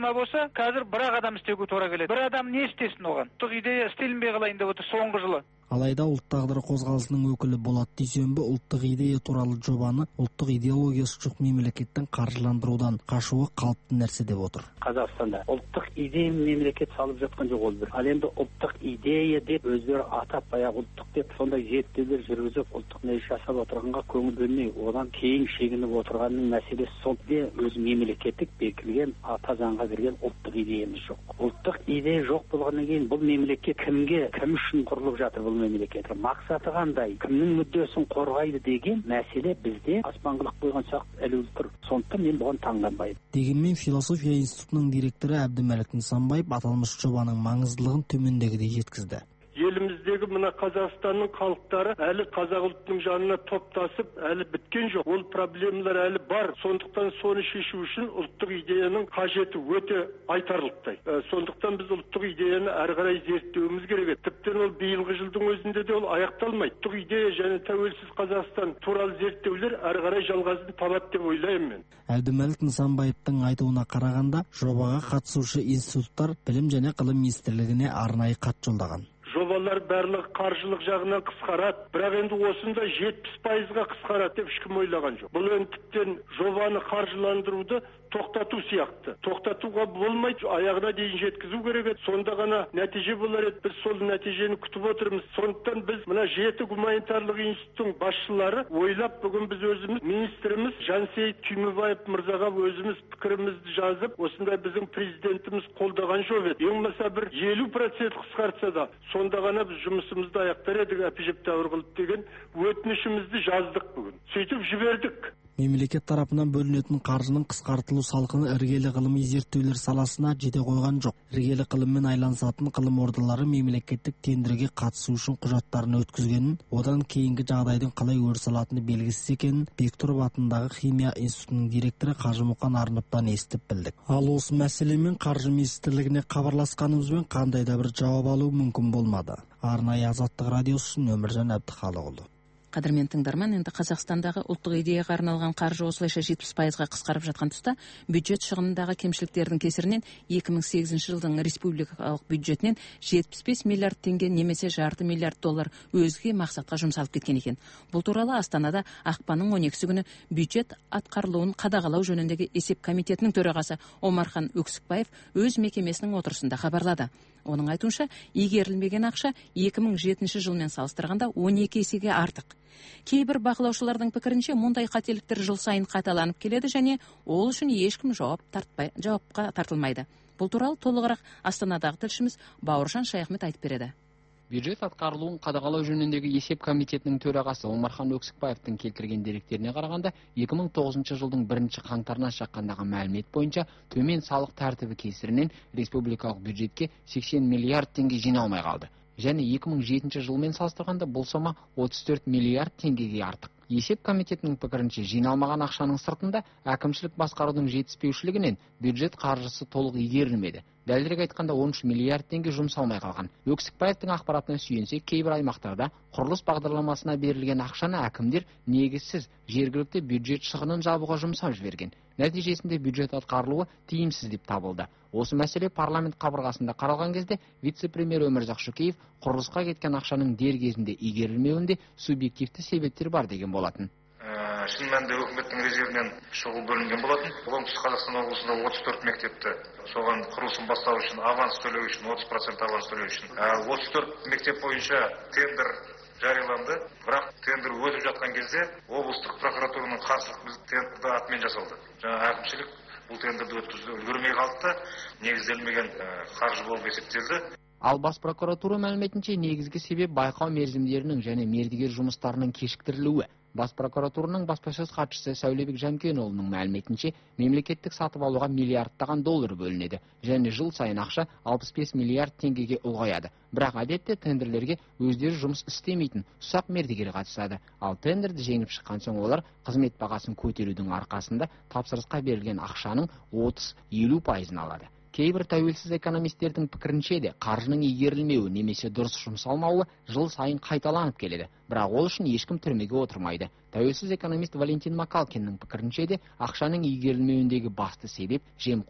проблема болса, қазір бір ақ адам істеуге тура келеді. Бір адам не істесін оған? Ұлттық идея істелінбей қалайын деп отыр соңғы жылы. Алайда ұлт тағдыры қозғалысының өкілі Болат Дүйсенбі ұлттық идея туралы жобаны ұлттық идеологиясы жоқ мемлекеттің қаржыландырудан қашуы қалыпты нәрсе деп отыр. Қазақстанда ұлттық идея мемлекет салып жатқан жоқ ол бір. Ал енді ұлттық идея деп өздері атап баяғы ұлттық деп сондай зерттеулер жүргізіп ұлттық не жасап отырғанға көңіл бөлмей, одан кейін шегініп отырғанның мәселесі сол де өз мемлекеттік бекілген ата заңға берген ұлттық идеямыз жоқ. Ұлттық идея жоқ болғаннан кейін бұл мемлекет кімге, кім үшін құрылып жатыр бұл мемлекет? Мақсаты қандай? Кімнің мүддесін қорғайды деген мәселе бізде аспанғылық қойған сияқты ілулі тұр. Сондықтан мен бұған таңданбаймын. Дегенмен философия институтының директоры Әбдімәлік Нысанбаев аталмыш жобаның маңыздылығын төмендегідей жеткізді. Еліміздегі мына Қазақстанның халықтары әлі қазақ ұлтының жанына топтасып, әлі біткен жоқ. Ол проблемалар әлі бар. Сондықтан соны шешу үшін ұлттық идеяның қажеті өте айтарлықтай. Сондықтан біз ұлттық идеяны әрі қарай зерттеуіміз керек. Тіптен ол биылғы жылдың өзінде де ол аяқталмайды. Ұлттық идея және тәуелсіз Қазақстан туралы зерттеулер әрі қарай жалғасын табады деп ойлаймын мен. Әбдімәлік Нысанбаевтың айтуына қарағанда, жобаға қатысушы институттар білім және ғылым министрлігіне арнайы хат жолдаған. Жобалар барлығы қаржылық жағынан қысқарады, бірақ енді осында жетпіс пайызға қысқарады деп ешкім ойлаған жоқ. Бұл енді тіптен жобаны қаржыландыруды тоқтату сияқты. Тоқтатуға болмайды, аяғына дейін жеткізу керек еді. Сонда ғана нәтиже болар еді. Біз сол нәтижені күтіп отырмыз. Сондықтан біз мына жеті гуманитарлық институттың басшылары ойлап, бүгін біз өзіміз министріміз Жансейіт Түймебаев мырзаға өзіміз пікірімізді жазып, осындай біздің президентіміз қолдаған жоқ еді. Ең болмаса бір елу процент қысқартса да, сонда ғана біз жұмысымызды аяқтар едік, әбжептәуір қылып деген өтінішімізді жаздық бүгін. Сөйтіп жібердік. Мемлекет тарапынан бөлінетін қаржының қысқартылу салқыны іргелі ғылыми зерттеулер саласына жете қойған жоқ. Іргелі ғылыммен айланысатын ғылым ордалары мемлекеттік тендерге қатысу үшін құжаттарын өткізгенін, одан кейінгі жағдайдың қалай өріс алатыны белгісіз екенін Бектұров атындағы химия институтының директоры Қажымұқан Арныптан естіп білдік. Ал осы мәселемен қаржы министрлігіне хабарласқанымызбен қандай да бір жауап алу мүмкін болмады. Арнайы Азаттық радиосы үшін Өміржан Әбдіхалықұлы. Қадірмен тыңдарман, енді Қазақстандағы ұлттық идеяға арналған қаржы осылайша жетпіс пайызға қысқарып жатқан тұста, бюджет шығынындағы кемшіліктердің кесірінен екі мың сегізінші жылдың республикалық бюджетінен жетпіс бес миллиард теңге немесе жарты миллиард доллар өзге мақсатқа жұмсалып кеткен екен. Бұл туралы Астанада ақпанның он екісі күні бюджет атқарылуын қадағалау жөніндегі есеп комитетінің төрағасы Омархан Өксікбаев өз мекемесінің отырысында хабарлады. Оның айтуынша, игерілмеген ақша екі мың жетінші жылмен салыстырғанда он екі есеге артық. Кейбір бақылаушылардың пікірінше, мұндай қателіктер жыл сайын қайталанып келеді және ол үшін ешкім жауап тартпай, жауапқа тартылмайды. Бұл туралы толығырақ Астанадағы тілшіміз Бауыржан Шаяхмет айтып береді. Бюджет атқарылуын қадағалау жөніндегі есеп комитетінің төрағасы Омархан Өксікбаевтың келтірген деректеріне қарағанда, екі мың тоғызыншы жылдың бірінші қаңтарына шаққандағы мәлімет бойынша төмен салық тәртібі кесірінен республикалық бюджетке сексен миллиард теңге жиналмай қалды. Және екі мың жетінші жылмен салыстырғанда бұл сома отыз төрт миллиард теңгеге артық. Есеп комитетінің пікірінше, жиналмаған ақшаның сыртында әкімшілік басқарудың жетіспеушілігінен бюджет қаржысы толық игерілмеді. Дәлірек айтқанда он үш миллиард теңге жұмсалмай қалған. Өксікбаевтың ақпаратына сүйенсек, кейбір аймақтарда құрылыс бағдарламасына берілген ақшаны әкімдер негізсіз жергілікті бюджет шығынын жабуға жұмсап жіберген. Нәтижесінде бюджет атқарылуы тиімсіз деп табылды. Осы мәселе парламент қабырғасында қаралған кезде вице-премьер Өмірзақ Шөкеев құрылысқа кеткен ақшаның дер кезінде игерілмеуінде субъективті себептер бар деген болатын. Шын мәнінде үкіметтің резервінен шығу бөлінген болатын. Оңтүстік Қазақстан облысында отыз төрт мектепті соған құрылысын бастау үшін аванс төлеу үшін отыз процент аванс төлеу үшін отыз төрт мектеп бойынша тендер жарияланды. Бірақ тендер өтіп жатқан кезде облыстық прокуратураның қарсылық тендерді атымен жасалды. Жаңа әкімшілік бұл тендерді өткізуге үлгермей қалды, негізделмеген қаржы болып есептелді. Ал бас прокуратура мәліметінше, негізгі себеп байқау мерзімдерінің және мердігер жұмыстарының кешіктірілуі. Бас прокуратураның баспасөз хатшысы Сәулебек Жанкенұлының мәліметінше, мемлекеттік сатып алуға миллиардтаған доллар бөлінеді және жыл сайын ақша алпыс бес миллиард теңгеге ұлғаяды. Бірақ әдетте тендерлерге өздері жұмыс істемейтін ұсақ мердігер қатысады. Ал тендерді жеңіп шыққан соң олар қызмет бағасын көтерудің арқасында тапсырысқа берілген ақшаның отыз елу пайызын алады. Кейбір тәуелсіз экономистердің пікірінше де қаржының игерілмеуі немесе дұрыс жұмсалмауы жыл сайын қайталанып келеді. Бірақ ол үшін ешкім түрмеге отырмайды. Тәуелсіз экономист Валентин Макалкиннің пікірінше де ақшаның игерілмеуіндегі басты себеп жемқорлық.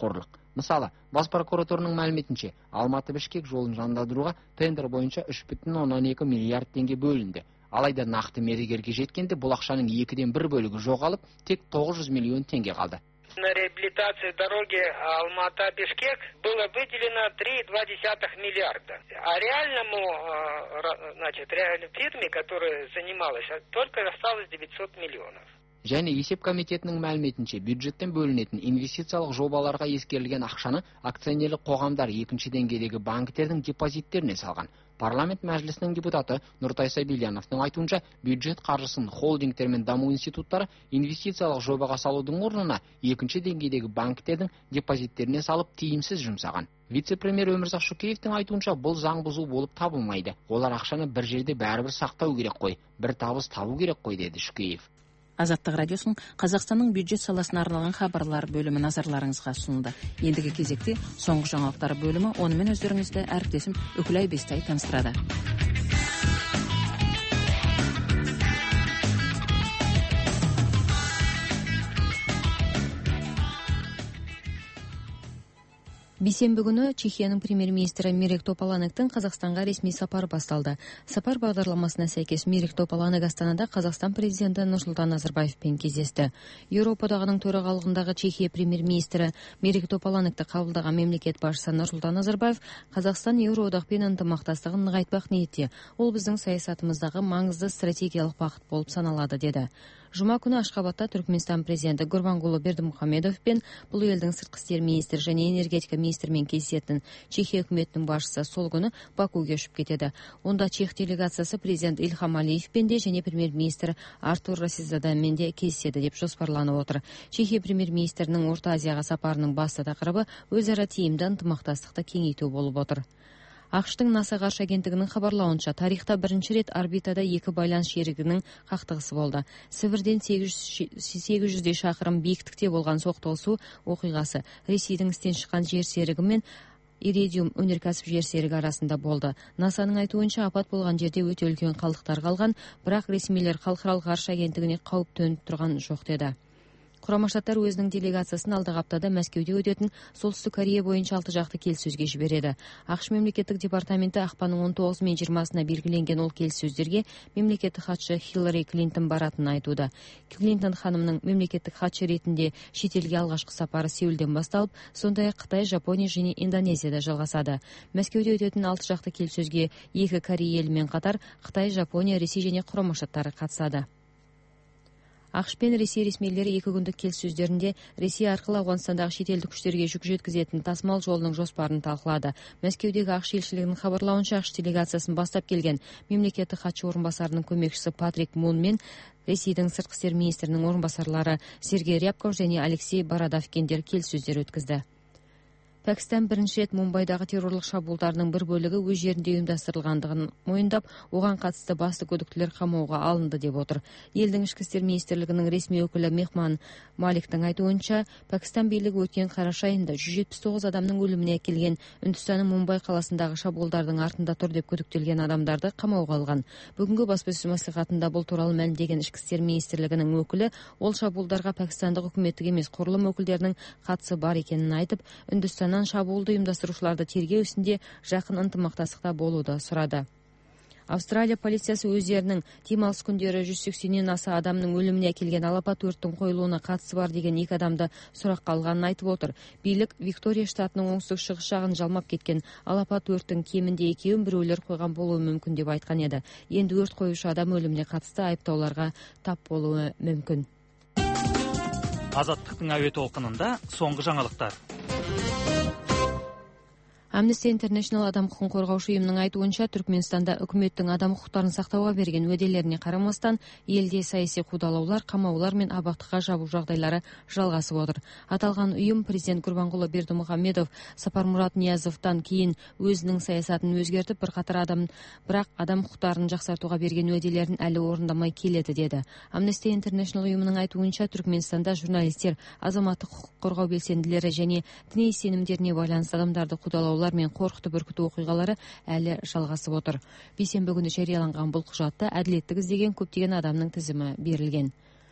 Мысалы, бас прокуратурының мәліметінше, Алматы-Бішкек жолын жандандыруға тендер бойынша үш бүтін оннан екі миллиард теңге бөлінді. Алайда нақты мердігерге жеткенде бұл ақшаның екіден бір бөлігі жоғалып, тек тоғыз жүз миллион теңге қалды. На реабилитацию дороги Алмата-Бишкек было выделено три и две десятых миллиарда. А реальному, значит, реальной фирме, которая занималась, только осталось девятьсот миллионов. Және есеп комитетінің мәліметінше, бюджеттен бөлінетін инвестициялық жобаларға ескерілген ақшаны акционерлік қоғамдар екінші деңгейдегі банктердің депозиттеріне салған. Парламент мәжілісінің депутаты Нұртай Сабильяновтың айтуынша, бюджет қаржысын холдингтер мен даму институттары инвестициялық жобаға салудың орнына екінші деңгейдегі банктердің депозиттеріне салып тиімсіз жұмсаған. Вице-премьер Өмірзақ Шөкеевтің айтуынша, бұл заң бұзу болып табылмайды. Олар ақшаны бір жерде бәрібір сақтау керек қой, бір табыс табу керек қой, деді Шөкеев. Азаттық радиосының Қазақстанның бюджет саласына арналған хабарлар бөлімі назарларыңызға ұсынылды. Ендігі кезекте соңғы жаңалықтар бөлімі, онымен өздеріңізді әріптесім Үкілай Бестай таныстырады. Бейсенбі күні Чехияның премьер-министрі Мирек Топаланектің Қазақстанға ресми сапар басталды. Сапар бағдарламасына сәйкес Мирек Топаланек Астанада Қазақстан президенті Нұрсұлтан Назарбаевпен кездесті. Еуропадағының төрағалығындағы Чехия премьер-министрі Мирек Топаланекті қабылдаған мемлекет басшысы Нұрсұлтан Назарбаев Қазақстан Еуроодақпен ынтымақтастығын нығайтпақ ниетте. Ол біздің саясатымыздағы маңызды стратегиялық бағыт болып саналады, деді. Жұма күні Ашхабадта Түркменстан президенті Гурбангулы Бердімұхамедов пен бұл елдің сыртқы істер министрі және энергетика министрімен кездесетін Чехия үкіметінің басшысы сол күні Бакуге ұшып кетеді. Онда Чех делегациясы президент Ильхам Алиевпен де және премьер-министр Артур Расизадамен де кездеседі деп жоспарланып отыр. Чехия премьер-министрінің Орта Азияға сапарының басты тақырыбы өзара тиімді ынтымақтастықты кеңейту болып отыр. ақш-тың НАСА ғарыш агенттігінің хабарлауынша, тарихта бірінші рет орбитада екі байланыс жерігінің қақтығысы болды. Сібірден сегіз жүздей шақырым биіктікте болған соқтығысу оқиғасы Ресейдің істен шыққан жер серігі мен Иридиум өнеркәсіп жер серігі арасында болды. НАСАның айтуынша, апат болған жерде өте үлкен қалдықтар қалған, бірақ ресмилер халықаралық ғарыш агенттігіне қауіп төніп тұрған жоқ деді. Құрама Штаттар өзінің делегациясын алдағы аптада Мәскеуде өтетін Солтүстік Корея бойынша алты жақты келіссөзге жібереді. ақш мемлекеттік департаменті ақпанның он тоғызы мен жиырмасына белгіленген ол келіссөздерге мемлекеттік хатшы Хиллари Клинтон баратынын айтуда. Клинтон ханымның мемлекеттік хатшы ретінде шетелге алғашқы сапары Сеулден басталып, сондай-ақ Қытай, Жапония және Индонезияда жалғасады. Мәскеуде өтетін алты жақты келіссөзге екі Корея елімен қатар Қытай, Жапония, Ресей және Құрама Штаттары қатысады. ақш пен Ресей ресмилері екі күндік келіссөздерінде Ресей арқылы Ауғанстандағы шетелдік күштерге жүк жеткізетін тасымал жолының жоспарын талқылады. Мәскеудегі ақш елшілігінің хабарлауынша, ақш делегациясын бастап келген мемлекеттік хатшы орынбасарының көмекшісі Патрик Мун мен Ресейдің сыртқы істер министрінің орынбасарлары Сергей Рябков және Алексей Бородавкиндер келіссөздер өткізді. Пәкістан бірінші рет Мумбайдағы террорлық шабуылдарының бір бөлігі өз жерінде ұйымдастырылғандығын мойындап, оған қатысты басты күдіктілер қамауға алынды деп отыр. Елдің ішкі істер министрлігінің ресми өкілі Мехман Маликтің айтуынша, Пәкістан билігі өткен қараша айында жүз жетпіс тоғыз адамның өліміне әкелген Үндістанның Мумбай қаласындағы шабуылдардың артында тұр деп күдіктелген адамдарды қамауға алған. Бүгінгі баспасөз мәслихатында бұл туралы мәлімдеген ішкі істер министрлігінің өкілі, ол шабуылдарға пәкістандық үкіметтік емес құрылым өкілдерінің қатысы бар екенін айтып, Үндістан шабуылды ұйымдастырушыларды тергеу ісінде жақын ынтымақтастықта болуды сұрады. Австралия полициясы өздерінің демалыс күндері жүз сексеннен аса адамның өліміне әкелген алапат өрттің қойылуына қатысы бар деген екі адамды сұраққа алғанын айтып отыр. Билік Виктория штатының оңтүстік шығыс жағын жалмап кеткен алапат өрттің кемінде екеуін біреулер қойған болуы мүмкін деп айтқан еді. Енді өрт қоюшы адам өліміне қатысты айыптауларға тап болуы мүмкін. Азаттықтың әуе толқынында соңғы жаңалықтар. Amnesty International адам құқығын қорғаушы ұйымның айтуынша, Түркменстанда үкіметтің адам құқықтарын сақтауға берген уәделеріне қарамастан, елде саяси қудалаулар, қамаулар мен абақтыға жабу жағдайлары жалғасып отыр. Аталған ұйым президент Гурбангулы Бердімұхамедов Сапармұрат Ниязовтан кейін өзінің саясатын өзгертіп, бірқатар адам, бірақ адам құқықтарын жақсартуға берген уәделерін әлі орындамай келеді деді. Amnesty International ұйымының айтуынша, Түркменстанда журналистер, азаматтық құқық қорғау белсенділері және діни сенімдеріне байланысты адамдарды қудалаулар мен қорқытып үркіту оқиғалары әлі жалғасып отыр. Бейсенбі күні жарияланған бұл құжатта әділеттік іздеген көптеген адамның тізімі берілген.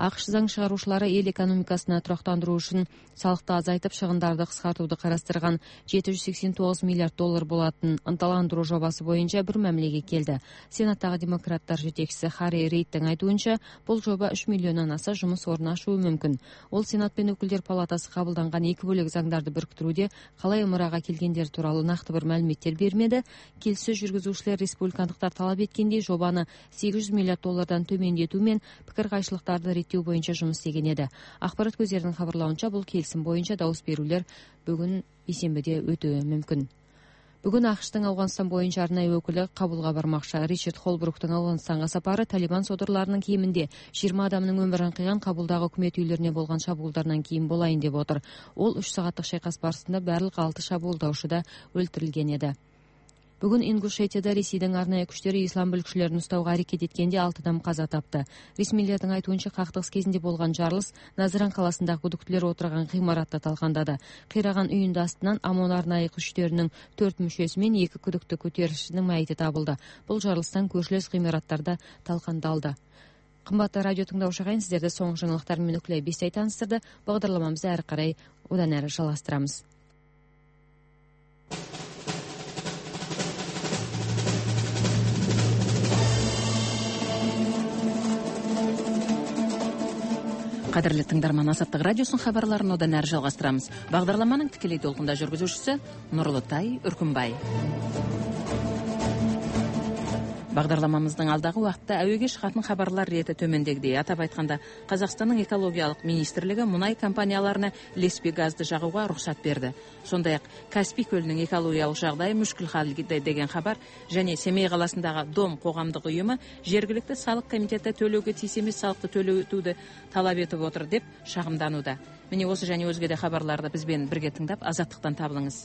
ақш заң шығарушылары ел экономикасына тұрақтандыру үшін салықты азайтып шығындарды қысқартуды қарастырған жеті жүз сексен тоғыз миллиард доллар болатын ынталандыру жобасы бойынша бір мәмілеге келді. Сенаттағы демократтар жетекшісі Харри Рейдтің айтуынша, бұл жоба үш миллионнан аса жұмыс орны ашуы мүмкін. Ол Сенат пен өкілдер палатасы қабылданған екі бөлек заңдарды біріктіруде қалай ымыраға келгендер туралы нақты бір мәліметтер бермеді. Келіссөз жүргізушілер республикандықтар талап еткендей жобаны сегіз жүз миллиард доллардан төмендету мен пікір қайшылықтарды реттеу бойынша жұмыс істеген еді. Ақпарат көздерінің хабарлауынша, бұл келісім бойынша дауыс берулер бүгін бейсенбіде өтуі мүмкін. Бүгін ақштың Ауғанстан бойынша арнайы өкілі Қабулға бармақшы. Ричард Холбруктың Ауғанстанға сапары талибан содырларының кемінде жиырма адамның өмірін қиған Қабулдағы үкімет үйлеріне болған шабуылдардан кейін болайын деп отыр. Ол үш сағаттық шайқас барысында барлық алты шабуылдаушы да өлтірілген еді. Бүгін Ингушетияда Ресейдің арнайы күштері ислам бүлікшілерін ұстауға әрекет еткенде алты адам қаза тапты. Ресмилердің айтуынша, қақтығыс кезінде болған жарылыс Назиран қаласындағы күдіктілер отырған ғимаратта талқандады. Қираған үйінді астынан ОМОН арнайы күштерінің төрт мүшесі мен екі күдікті көтерілісшінің мәйіті табылды. Бұл жарылыстан көршілес ғимараттарда талқандалды. Қымбатты радио тыңдаушы ағайын, сіздерді соңғы жаңалықтармен үкілей бестай таныстырды. Бағдарламамызды әрі қарай одан әрі жалғастырамыз. Қадірлі тыңдарман, Азаттық радиосын хабарларын одан әрі жалғастырамыз. Бағдарламаның тікелей толқында жүргізушісі Нұрлытай Үркімбай. Бағдарламамыздың алдағы уақытта әуеге шығатын хабарлар реті төмендегідей. Атап айтқанда, Қазақстанның экологиялық министрлігі мұнай компанияларына ілеспе газды жағуға рұқсат берді. Сондай-ақ Каспий көлінің экологиялық жағдайы мүшкіл халде деген хабар және Семей қаласындағы Дом қоғамдық ұйымы жергілікті салық комитеті төлеуге тиіс емес салықты төлеуді талап етіп отыр деп шағымдануда. Міне осы және өзге де хабарларды бізбен бірге тыңдап, азаттықтан табылыңыз.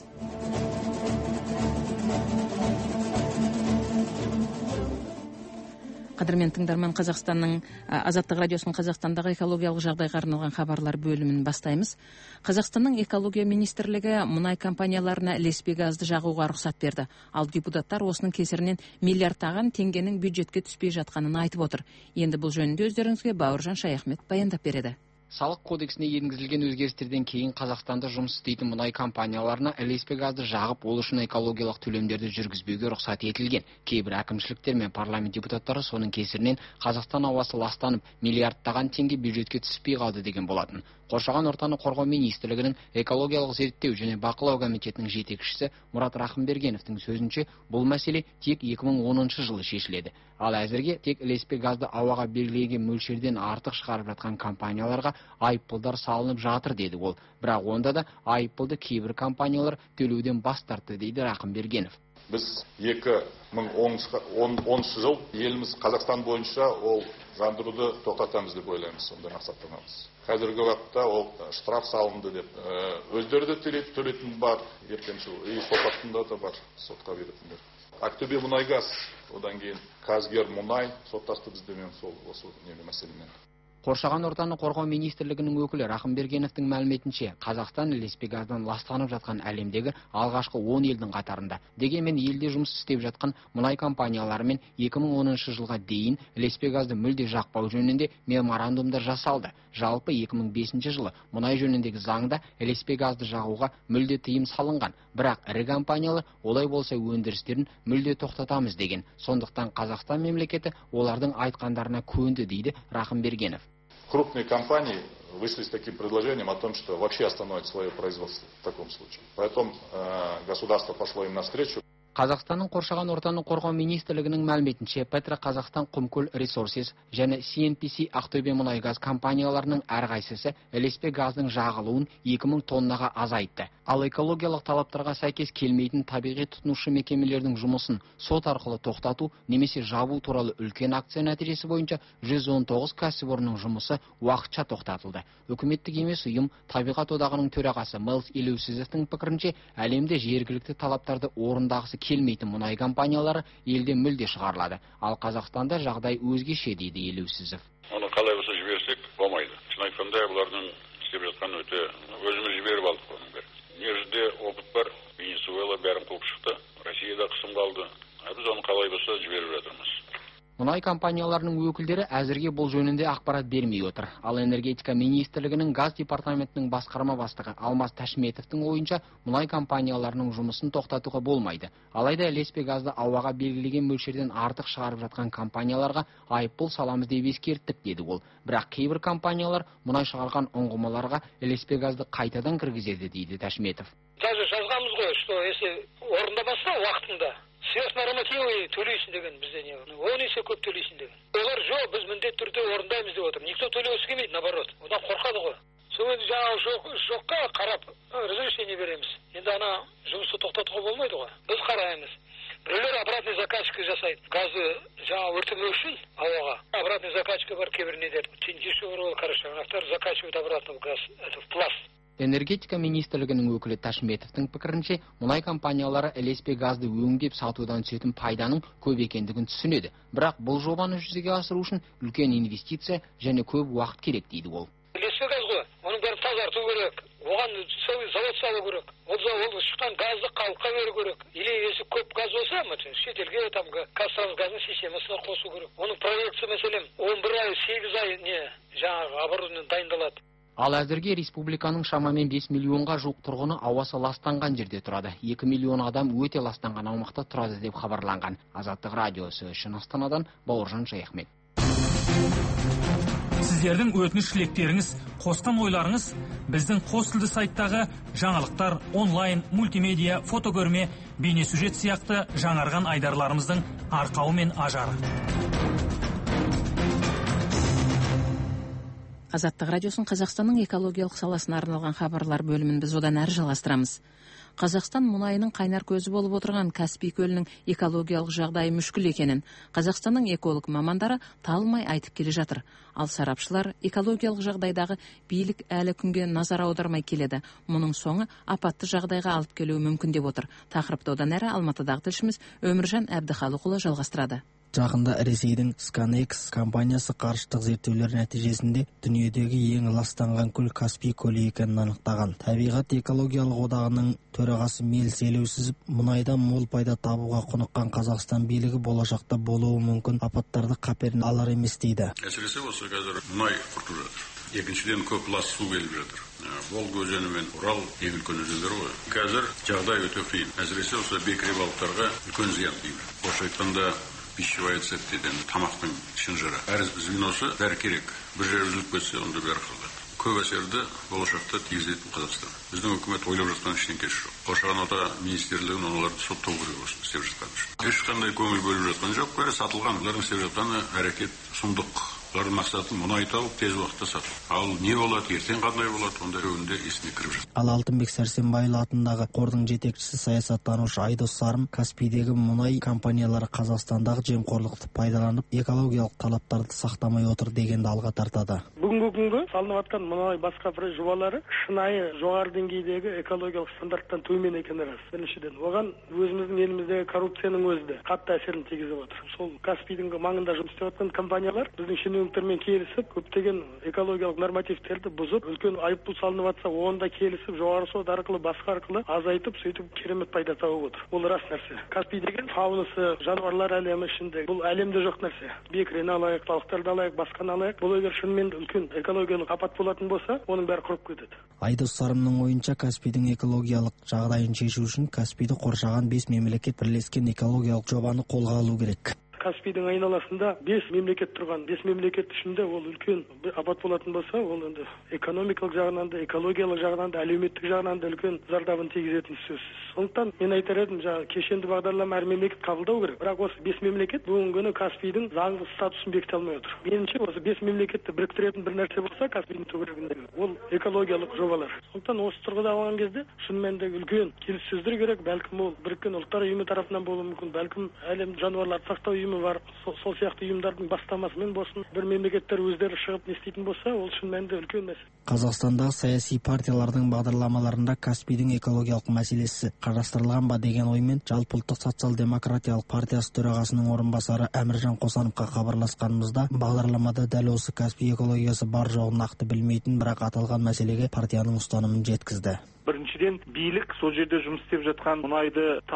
Қадірмен тыңдарман, Қазақстанның Азаттық радиосының Қазақстандағы экологиялық жағдайға арналған хабарлар бөлімін бастаймыз. Қазақстанның экология министрлігі мұнай компанияларына ілеспе газды жағуға рұқсат берді. Ал депутаттар осының кесірінен миллиардтаған теңгенің бюджетке түспей жатқанын айтып отыр. Енді бұл жөнінде өздеріңізге Бауыржан Шаяхмет баяндап береді. Салық кодексіне енгізілген өзгерістерден кейін Қазақстанда жұмыс істейтін мұнай компанияларына ілеспе газды жағып, ол үшін экологиялық төлемдерді жүргізбеуге рұқсат етілген. Кейбір әкімшіліктер мен парламент депутаттары соның кесірінен Қазақстан ауасы ластанып, миллиардтаған теңге бюджетке түспей қалды деген болатын. Қоршаған ортаны қорғау министрлігінің экологиялық зерттеу және бақылау комитетінің жетекшісі Мұрат Рахымбергеновтың сөзінше, бұл мәселе тек екі мың оныншы жылы шешіледі. Ал әзірге тек ілеспе газды ауаға белгіленген мөлшерден артық шығарып жатқан компанияларға айыппұлдар салынып жатыр деді ол. Бірақ онда да айыппұлды кейбір компаниялар төлеуден бас тартты дейді Рахымбергенов. Біз екі мың оныншы жыл еліміз Қазақстан бойынша ол жандыруды тоқтатамыз деп ойлаймыз, сондай мақсаттамыз. Қазіргі уақытта ол штраф салынды деп өздері де төлейтін бар, ертең и сот астында да бар, сотқа беретіндер. Ақтөбе мұнайгаз, одан кейін Қазгер мұнай соттасты біздемен сол осы мәселемен. Қоршаған ортаны қорғау министрлігінің өкілі Рахымбергеновтың мәліметінше, Қазақстан ілеспе газдан ластанып жатқан әлемдегі алғашқы он елдің қатарында. Дегенмен елде жұмыс істеп жатқан мұнай компанияларымен екі мың оныншы жылға дейін ілеспе газды мүлде жақпау жөнінде меморандумдар жасалды. Жалпы екі мың бесінші жылы мұнай жөніндегі заңда ілеспе газды жағуға мүлде тыйым салынған. Бірақ ірі компаниялар олай болса өндірістерін мүлде тоқтатамыз деген. Сондықтан Қазақстан мемлекеті олардың айтқандарына көнді дейді Рахымбергенов. Крупные компании вышли с таким предложением о том, что вообще остановят свое производство в таком случае. Поэтому э, государство пошло им навстречу. Қазақстанның қоршаған ортаны қорғау министрлігінің мәліметінше, Петро Қазақстан Құмкөл Resources және си эн пи си Ақтөбе мұнайгаз компанияларының әрқайсысы ілеспе газдың жағылуын екі мың тоннаға азайтты. Ал экологиялық талаптарға сәйкес келмейтін табиғи тұтынушы мекемелердің жұмысын сот арқылы тоқтату немесе жабу туралы үлкен акция нәтижесі бойынша жүз он тоғыз кәсіпорынның жұмысы уақытша тоқтатылды. Үкіметтік емес ұйым Табиғат одағының төрағасы Мэлс Елеусізовтың пікірінше, әлемде жергілікті талаптарды орындағысы келмейтін мұнай компаниялары елде мүлде шығарылады. Ал Қазақстанда жағдай өзгеше дейді Елеусізов. Оны қалай болса жіберсек болмайды. Шын айтқанда бұлардың істеп жатқан өте өзіміз жіберіп алдық оның бәрін. Негізінде опыт бар. Венесуэла бәрін қуып шықты. Россияда қысым қалды. Біз оны қалай болса жіберіп жатырмыз. Мұнай компанияларының өкілдері әзірге бұл жөнінде ақпарат бермей отыр. Ал энергетика министрлігінің газ департаментінің басқарма бастығы Алмаз Ташметовтың ойынша, мұнай компанияларының жұмысын тоқтатуға болмайды. Алайда ілеспе газды ауаға белгілеген мөлшерден артық шығарып жатқан компанияларға айыппұл саламыз деп ескерттік деді ол. Бірақ кейбір компаниялар мұнай шығарған ұңғымаларға ілеспе газды қайтадан кіргізеді дейді Ташметов. Даже жазғанбыз ғой, что если орындамаса уақытында сверхнормативный төлейсің деген бізде не бар. он есе көп төлейсің деген. Олар жоқ, біз міндетті түрде орындаймыз деп отыр. Никто төлегісі келмейді, наоборот. Одан қорқады ғой. Сонымен жаңағы жоқ, жоққа қарап разрешение береміз. Енді ана жұмысты тоқтатуға болмайды ғой. Біз қараймыз. Біреулер обратный закачка жасайды. Газы жаңа өртемеу үшін ауаға. Обратный закачка бар, кейбір не деді. Дешевый, короче, анақтар закачивают обратно в газ, это в пласт. Энергетика министрлігінің өкілі Ташметовтың пікірінше, мұнай компаниялары ілеспе газды өңдеп сатудан түсетін пайданың көп екендігін түсінеді. Бірақ бұл жобаны жүзеге асыру үшін үлкен инвестиция және көп уақыт керек дейді ол. Ілеспе газ ғой, оның бәрін тазарту керек, оған завод салу керек. Ол завод шыққан газды халыққа беру керек. Или если көп газ болса, шетелге там қазтрансгаздың системасына қосу керек. Оның проекция мәселен он бір ай, сегіз ай не жаңағы оборудование дайындалады. Ал әзірге республиканың шамамен бес миллионға жуық тұрғыны ауасы ластанған жерде тұрады. екі миллион адам өте ластанған аумақта тұрады деп хабарланған. Азаттық радиосы үшін Астанадан Бауыржан Шаяхмет. Сіздердің өтініш тілектеріңіз, қосқан ойларыңыз біздің қос тілді сайттағы жаңалықтар, онлайн, мультимедиа, фотокөрме, бейнесюжет сияқты жаңарған айдарларымыздың арқауы мен ажары. Азаттық радиосын Қазақстанның экологиялық саласына арналған хабарлар бөлімін біз одан әрі жалғастырамыз. Қазақстан мұнайының қайнар көзі болып отырған Каспий көлінің экологиялық жағдайы мүшкіл екенін Қазақстанның эколог мамандары талмай айтып келе жатыр. Ал сарапшылар экологиялық жағдайдағы билік әлі күнге назар аудармай келеді. Мұның соңы апатты жағдайға алып келуі мүмкін деп отыр. Тақырыпты одан әрі Алматыдағы тілшіміз Өміржан Әбдіхалықұлы жалғастырады. Жақында Ресейдің Сканекс компаниясы қарыштық зерттеулер нәтижесінде дүниедегі ең ластанған көл Каспий көлі екенін анықтаған. Табиғат экологиялық одағының төрағасы Мелс елеусізіп, мұнайдан мол пайда табуға құныққан Қазақстан билігі болашақта болуы мүмкін апаттарды қаперіне алар емес дейді. Әсіресе осы қазір мұнай құртып жатыр. Екіншіден көп лас су келіп жатыр. Волга өзені мен Урал ең үлкен өзендер ғой. Қазір жағдай өте қиын. Әсіресе осы бекіре балықтарға үлкен зиян тиіп. Орысша айтқанда пищевая цепь дейді, тамақтың шынжыры. Әр звеносы бәрі керек. Bir жер үзіліп кетсе, онда бәрі қалады. Көп әсерді болашақта тигізетін Қазақстан. Біздің үкімет ойлап жатқан ештеңкесі жоқ. Қоршаған орта министрлігін оларды соттау керек осыны істеп жатқан үшін. Ешқандай көңіл бөліп жатқан жоқ, бәрі сатылған. Олардың істеп жатқан әрекет сұмдық. Олардың мақсаты мұнай тауып тез уақытта сату. Ал не болады, ертең қандай болады, онда көбінде есіне кіріп жатыр. Ал Алтынбек Сәрсенбайұлы атындағы қордың жетекшісі саясаттанушы Айдос Сарым Каспийдегі мұнай компаниялары Қазақстандағы жемқорлықты пайдаланып, экологиялық талаптарды сақтамай отыр дегенді алға тартады. Бүгінгі күнгі салынып жатқан мұнай басқа бір жобалары шынайы жоғары деңгейдегі экологиялық стандарттан төмен екені рас. Біріншіден, оған өзіміздің еліміздегі коррупцияның өзі де қатты әсерін тигізіп отыр. Сол Каспийдің маңында жұмыс істеп жатқан компаниялар біздің шенеуніктермен келісіп, көптеген экологиялық нормативтерді бұзып, үлкен айыппұл салынып жатса, онда келісіп, жоғары сот арқылы, басқа арқылы азайтып, сөйтіп керемет пайда тауып отыр. Бұл рас нәрсе. Каспий деген фаунасы, жануарлар әлемі ішінде, бұл әлемде жоқ нәрсе. Бекірені алайық, балықтарды алайық, басқаны алайық. Бұл егер шынымен үлкен экологиялық апат болатын болса, оның бәрі құрып кетеді. Айдос Сарымның ойынша Каспийдің экологиялық жағдайын шешу үшін Каспийді қоршаған бес мемлекет бірлескен экологиялық жобаны қолға алу керек. Каспийдің айналасында бес мемлекет тұрған. бес мемлекет ішінде ол үлкен апат болатын болса, ол енді экономикалық жағынан да, экологиялық жағынан да, әлеуметтік жағынан да үлкен зардабын тигізетін сөзсіз. Сондықтан мен айтар едім, жаңағы кешенді бағдарлама әр мемлекет қабылдау керек. Бірақ осы бес мемлекет бүгінгі күні Каспийдің заңды статусын бекіте алмай отыр. Меніңше осы бес мемлекетті біріктіретін бір нәрсе болса, Каспийдің төңірегіндегі ол экологиялық жобалар. Сондықтан осы тұрғыда алған кезде шынымен де үлкен келіссөздер керек. Бәлкім ол Біріккен Ұлттар ұйымы тарапынан болуы мүмкін, бәлкім әлем жануарларды сақтау ұйымы бар, сол сияқты ұйымдардың бастамасымен болсын, бір мемлекеттер өздері шығып не істейтін болса, ол шын мәнінде үлкен мәселе. Қазақстандағы саяси партиялардың бағдарламаларында Каспийдің экологиялық мәселесі қарастырылған ба деген оймен Жалпыұлттық социал-демократиялық партиясы төрағасының орынбасары Әміржан Қосановқа хабарласқанымызда, бағдарламада дәл осы Каспий экологиясы бар жоғын нақты білмейтін, бірақ аталған мәселеге партияның ұстанымын жеткізді. Біріншіден, билік сол жерде жұмыс істеп жатқан мұнайды тауып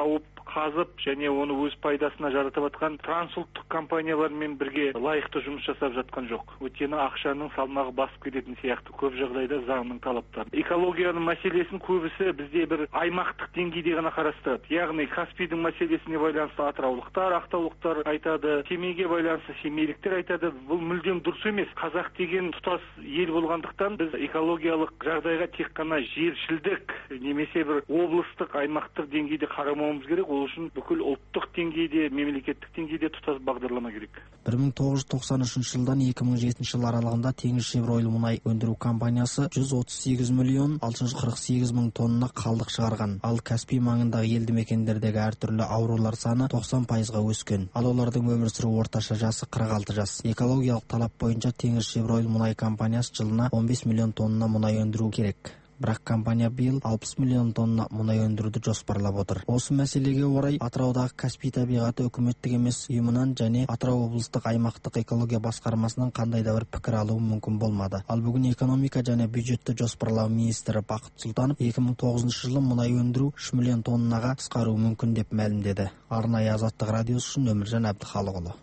қазып және оны өз пайдасына жаратып жатқан трансұлттық компаниялармен бірге лайықты жұмыс жасап жатқан жоқ. Өйткені ақшаның салмағы басып кететін сияқты көп жағдайда заңның талаптары. Экологияның мәселесін көбісі бізде бір аймақтық деңгейде ғана қарастырады. Яғни Каспийдің мәселесіне байланысты атыраулықтар, ақтаулықтар айтады, Семейге байланысты семейліктер айтады. Бұл мүлдем дұрыс емес. Қазақ деген тұтас ел болғандықтан біз экологиялық жағдайға тек қана жершілдік немесе бір облыстық, аймақтық деңгейде қарамауымыз керек. Ол үшін бүкіл ұлттық деңгейде, мемлекеттік деңгейде тұтас бағдарлама керек. бір мың тоғыз жүз тоқсан үшінші жылдан екі мың жетінші жыл аралығында Теңізшевройл мұнай өндіру компаниясы жүз отыз сегіз миллион алты жүз қырық сегіз мың тонна қалдық шығарған. Ал Каспий маңындағы елді мекендердегі әртүрлі аурулар саны тоқсан пайызға өскен. Ал олардың өмір сүру орташа жасы қырық алты жас. Экологиялық талап бойынша Теңізшевройл мұнай компаниясы жылына он бес миллион тонна мұнай өндіру керек. Бірақ компания биыл алпыс миллион тонна мұнай өндіруді жоспарлап отыр. Осы мәселеге орай Атыраудағы Каспий табиғаты үкіметтік емес ұйымынан және Атырау облыстық аймақтық экология басқармасынан қандай да бір пікір алуы мүмкін болмады. Ал бүгін экономика және бюджетті жоспарлау министрі Бақыт Сұлтанов екі мың тоғызыншы жылы мұнай өндіру үш миллион тоннаға қысқаруы мүмкін деп мәлімдеді. Арнайы Азаттық радиосы үшін Өміржан Әбдіхалықұлы.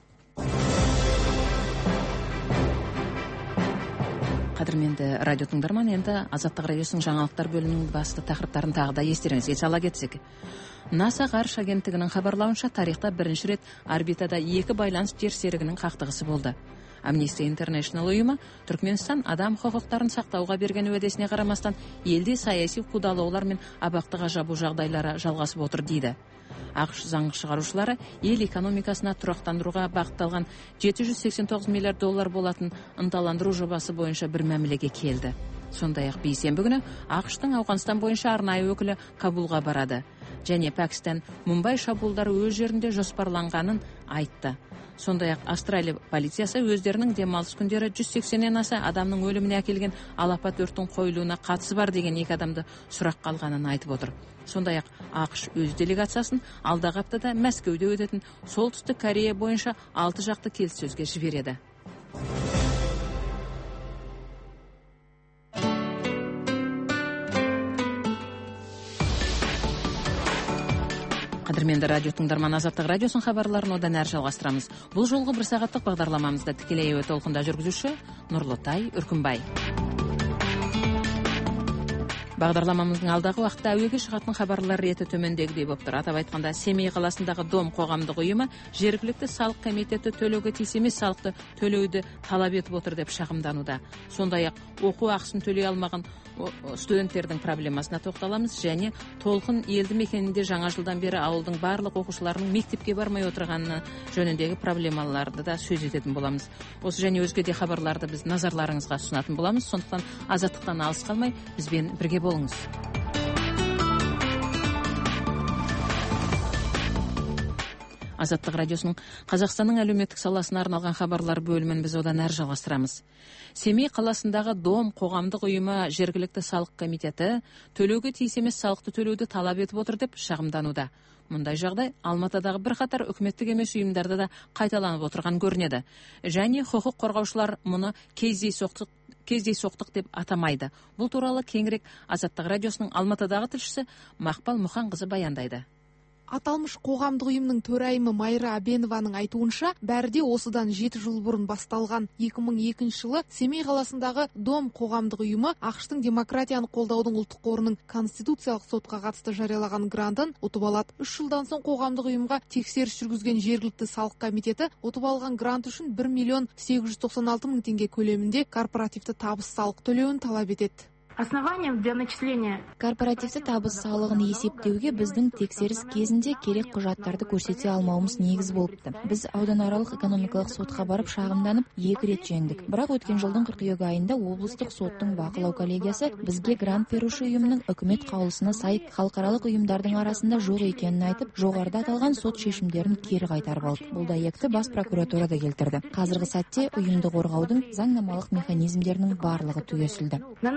Қадірменді радио тыңдарман, енді Азаттық радиосының жаңалықтар бөлімінің басты тақырыптарын тағы да естеріңізге сала кетсек. НАСА ғарыш агенттігінің хабарлауынша, тарихта бірінші рет орбитада екі байланыс жер серігінің қақтығысы болды. Amnesty International ұйымы Түркменстан адам құқықтарын сақтауға берген уәдесіне қарамастан, елде саяси қудалаулар мен абақтыға жабу жағдайлары жалғасып отыр дейді. ақш заң шығарушылары ел экономикасына тұрақтандыруға бағытталған жеті жүз сексен тоғыз миллиард доллар болатын ынталандыру жобасы бойынша бір мәмілеге келді. Сондай-ақ бейсенбі күні ақштың Ауғанстан бойынша арнайы өкілі Кабулға барады және Пәкістан Мумбай шабуылдары өз жерінде жоспарланғанын айтты. Сондай-ақ Австралия полициясы өздерінің демалыс күндері жүз сексеннен аса адамның өліміне әкелген алапат өрттің қойылуына қатысы бар деген екі адамды сұраққа алғанын айтып отыр. Сондай-ақ ақш өз делегациясын алдағы аптада Мәскеуде өтетін Солтүстік Корея бойынша алты жақты келіссөзге жібереді. Қадірменді радио тыңдарман, Азаттық радиосын хабарларын одан әрі жалғастырамыз. Бұл жолғы бір сағаттық бағдарламамызда тікелей эфир толқында жүргізуші Нұрлытай Үркімбай. Бағдарламамыздың алдағы уақытта әуеге шығатын хабарлар реті төмендегідей болып тұр. Атап айтқанда, Семей қаласындағы Дом қоғамдық ұйымы жергілікті салық комитеті төлеуге тиіс емес салықты төлеуді талап етіп отыр деп шағымдануда. Сондай-ақ оқу ақысын төлей алмаған студенттердің проблемасына тоқталамыз және Толқын елді мекенінде жаңа жылдан бері ауылдың барлық оқушыларының мектепке бармай отырғаны жөніндегі проблемаларды да сөз ететін боламыз. Осы және өзге де хабарларды біз назарларыңызға ұсынатын боламыз. Сондықтан Азаттықтан алыс қалмай бізбен бірге болыңыз. Азаттық радиосының Қазақстанның әлеуметтік саласына арналған хабарлар бөлімін біз одан әрі жалғастырамыз. Семей қаласындағы Дом қоғамдық ұйымы жергілікті салық комитеті төлеуге тиіс емес салықты төлеуді талап етіп отыр деп шағымдануда. Мұндай жағдай Алматыдағы бірқатар үкіметтік емес ұйымдарда да қайталанып отырған көрінеді. Және құқық қорғаушылар мұны кездейсоқтық кездейсоқтық деп атамайды. Бұл туралы кеңірек Азаттық радиосының Алматыдағы тілшісі Мақпал Мұханқызы баяндайды. Аталмыш қоғамдық ұйымның төрайымы Майра Абенованың айтуынша, бәрде осыдан жеті жыл бұрын басталған екі мың екінші жылы Семей қаласындағы Дом қоғамдық ұйымы ақштың демократияны қолдаудың ұлттық қорының конституциялық сотқа қатысты жариялаған грантын ұтып алады. Үш жылдан соң қоғамдық ұйымға тексеріс жүргізген жергілікті салық комитеті ұтып алған грант үшін бір миллион сегіз жүз тоқсан алты мың теңге көлемінде корпоративті табыс салық төлеуін талап етеді. Основанием для начисления корпоративті табыс салығын есептеуге біздің тексеріс кезінде керек құжаттарды көрсете алмауымыз негіз болыпты. Біз ауданаралық экономикалық сотқа барып шағымданып екі рет жеңдік. Бірақ өткен жылдың қыркүйек айында облыстық соттың бақылау коллегиясы бізге грант беруші ұйымның үкімет қаулысына сай халықаралық ұйымдардың арасында жоқ екенін айтып, жоғарыда аталған сот шешімдерін кері қайтарып алды. Бұл дәйекті бас прокуратура да келтірді. Қазіргі сәтте ұйымды қорғаудың заңнамалық механизмдерінің барлығы түгесілді. На настоящий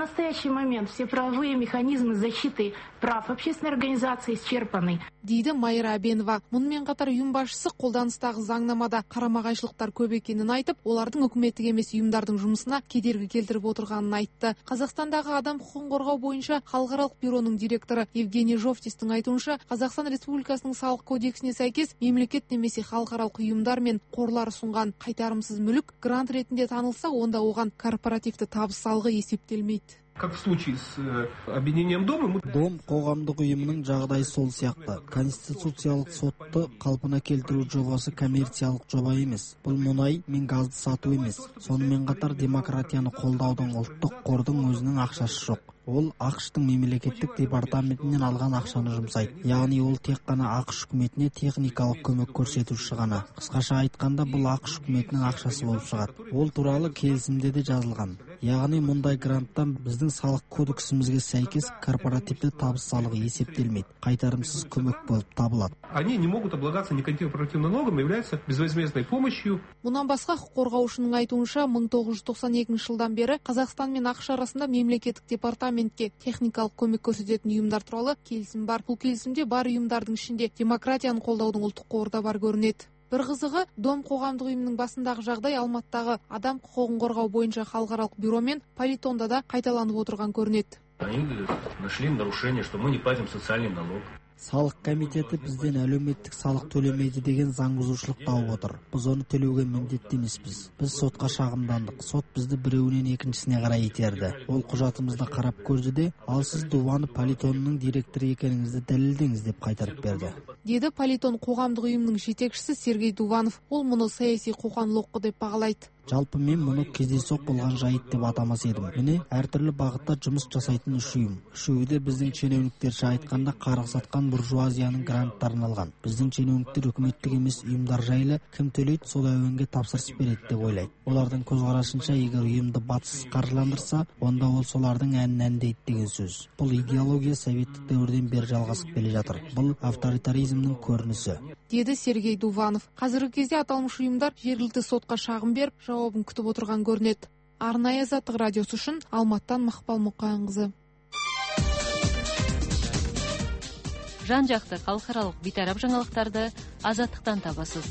момент все правовые механизмы защиты прав общественной организации исчерпаны. Дейді Майра Абенова. Мұнымен қатар ұйым басшысы қолданыстағы заңнамада қарама-қайшылықтар көп екенін айтып, олардың үкіметтік емес ұйымдардың жұмысына кедергі келтіріп отырғанын айтты. Қазақстандағы адам құқығын қорғау бойынша халықаралық бюроның директоры Евгений Жовтистің айтуынша, Қазақстан Республикасының салық кодексіне сәйкес мемлекет немесе халықаралық ұйымдар мен қорлар ұсынған қайтарымсыз мүлік грант ретінде танылса, онда оған корпоративті табыс салығы есептелмейді. Как в случае с объединением дома. Дом қоғамдық ұйымының жағдайы сол сияқты. Конституциялық сотты қалпына келтіру жобасы коммерциялық жоба емес. Бұл мұнай мен газды сату емес. Сонымен қатар демократияны қолдаудың ұлттық қордың өзінің ақшасы жоқ. Ол ақш-тың мемлекеттік департаментінен алған ақшаны жұмсайды. Яғни ол тек қана ақш үкіметіне техникалық көмек көрсетуші ғана. Қысқаша айтқанда, бұл ақш үкіметінің ақшасы болып шығады. Ол туралы келісімде де жазылған. Яғни мұндай гранттан біздің салық кодексімізге сәйкес корпоративті табыс салығы есептелмейді. Қайтарымсыз көмек болып табылады. Они не могут облагаться никаким корпоративным налогом, являются безвозмездной помощью. Мұнан басқа құқық қорғаушының айтуынша, мың тоғыз жүз тоқсан екінші жылдан бері Қазақстан мен ақш арасында мемлекеттік департаментке техникалық көмек көрсететін ұйымдар туралы келісім бар. Бұл келісімде бар ұйымдардың ішінде демократияны қолдаудың ұлттық қоры да бар көрінеді. Бір қызығы, Дом қоғамдық ұйымының басындағы жағдай Алматыдағы адам құқығын қорғау бойынша халықаралық бюро мен Политонда да қайталанып отырған көрінеді. Они нашли нарушение, что мы не платим социальный налог. Салық комитеті бізден әлеуметтік салық төлемейді деген заң бұзушылық тауып отыр. Біз оны төлеуге міндетті емеспіз. Біз сотқа шағымдандық. Сот бізді біреуінен екіншісіне қарай итерді. Ол құжатымызды қарап көрді де, ал сіз Дуваны Политонның директоры екеніңізді дәлелдеңіз деп қайтарып берді. Деді Политон қоғамдық ұйымның жетекшісі Сергей Дуванов. Ол мұны саяси қоқан-лоққы деп бағалайды. Жалпы мен мұны кездейсоқ болған жайт деп атамас едім. Міне, әртүрлі бағытта жұмыс жасайтын үш ұйым. Үшеуі де біздің шенеуніктерше айтқанда қарғыс сатқан буржуазияның гранттарын алған. Біздің шенеуніктер үкіметтік емес ұйымдар жайлы кім төлейді, сол әуенге тапсырыс береді деп ойлайды. Олардың көзқарасынша, егер ұйымды батыс қаржыландырса, онда ол солардың әнін әндейді деген сөз. Бұл идеология советтік дәуірден бері жалғасып келе жатыр. Бұл авторитаризмнің көрінісі. Деді Сергей Дуванов. Қазіргі кезде аталмыш ұйымдар жергілікті сотқа шағым беріп, жауабын күтіп отырған көрінеді. Арнайы Азаттық радиосы үшін Алматыдан Мақпал Мұқайынқызы. Жан-жақты халықаралық бейтарап жаңалықтарды Азаттықтан табасыз.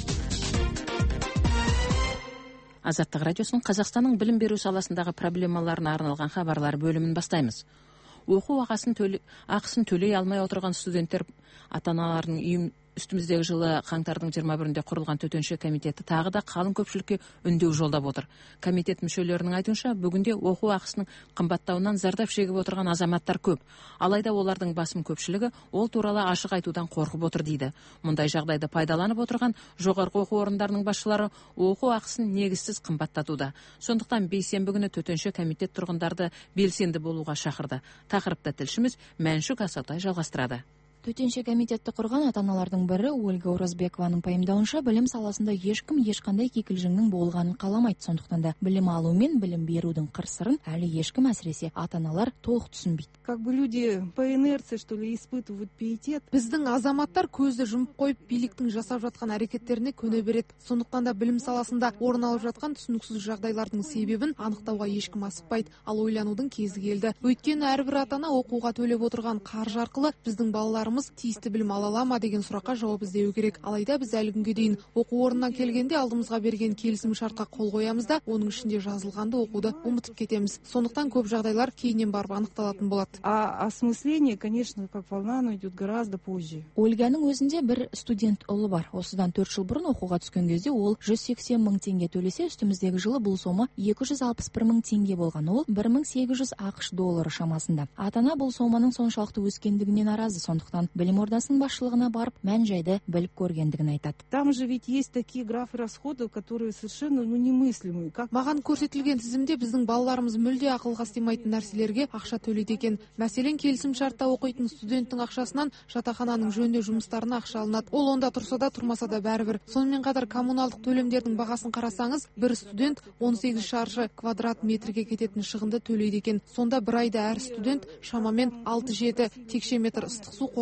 Азаттық радиосының Қазақстанның білім беру саласындағы проблемаларына арналған хабарлар бөлімін бастаймыз. Оқу ақысын төле, ақысын төлей алмай отырған студенттер ата-аналарының үйім үстіміздегі жылы қаңтардың жиырма бірінде құрылған төтенше комитеті тағы да қалың көпшілікке үндеу жолдап отыр. Комитет мүшелерінің айтуынша, бүгінде оқу ақысының қымбаттауынан зардап шегіп отырған азаматтар көп. Алайда олардың басым көпшілігі ол туралы ашық айтудан қорқып отыр дейді. Мұндай жағдайды пайдаланып отырған жоғарғы оқу орындарының басшылары оқу ақысын негізсіз қымбаттатуда. Сондықтан бейсенбі күні төтенше комитет тұрғындарды белсенді болуға шақырды. Тақырыпта тілшіміз Мәншүк Асаутай жалғастырады. Төтенше комитетті құрған ата-аналардың бірі Ольга Оразбекованың пайымдауынша, білім саласында ешкім ешқандай кикілжіңнің болғанын қаламайды. Сондықтан да білім алу мен білім берудің қыр-сырын әлі ешкім, әсіресе ата-аналар толық түсінбейді. Как бы люди по инерции, что ли, испытывают пиетет. Біздің азаматтар көзді жұмып қойып, биліктің жасап жатқан әрекеттеріне көне береді. Сондықтан да білім саласында орын алып жатқан түсініксіз жағдайлардың себебін анықтауға ешкім асықпайды. Ал ойланудың кезі келді. Өйткені әрбір ата-ана оқуға төлеп отырған қаржы арқылы біздің балаларымыз тиісті білім ала ала ма деген сұраққа жауап іздеу керек. Алайда біз әлі күнге дейін оқу орнынан келгенде алдымызға берген келісім шартқа қол қоямыз да, оның ішінде жазылғанды оқуды ұмытып кетеміз. Сондықтан көп жағдайлар кейіннен барып анықталатын болады. А осмысление, конечно, как волна, оно идет гораздо позже. Ольганың өзінде бір студент ұлы бар. Осыдан төрт жыл бұрын оқуға түскен кезде ол жүз сексен мың теңге төлесе, үстіміздегі жылы бұл сома екі жүз алпыс бір мың теңге болған. Ол бір мың сегіз жүз ақш доллары шамасында. Ата-ана бұл соманың соншалықты өскендігіне наразы, сондықтан білім ордасының басшылығына барып, мән-жайды біліп көргендігін айтады. Там же ведь есть такие графы расходов, которые совершенно ну немыслимые. Как маған көрсетілген тізімде біздің балаларымыз мүлде ақылға сыймайтын нәрселерге ақша төлейді екен. Мәселен, келісім шартта оқитын студенттің ақшасынан жатақхананың жөндеу жұмыстарына ақша алынады. Ол онда тұрса да тұрмаса да бәрібір. Сонымен қатар коммуналдық төлемдердің бағасын қарасаңыз, бір студент он сегіз шаршы квадрат метрге кететін шығынды төлейді екен. Сонда бір айда әр студент шамамен алты жеті текше метр ыстық су қолданады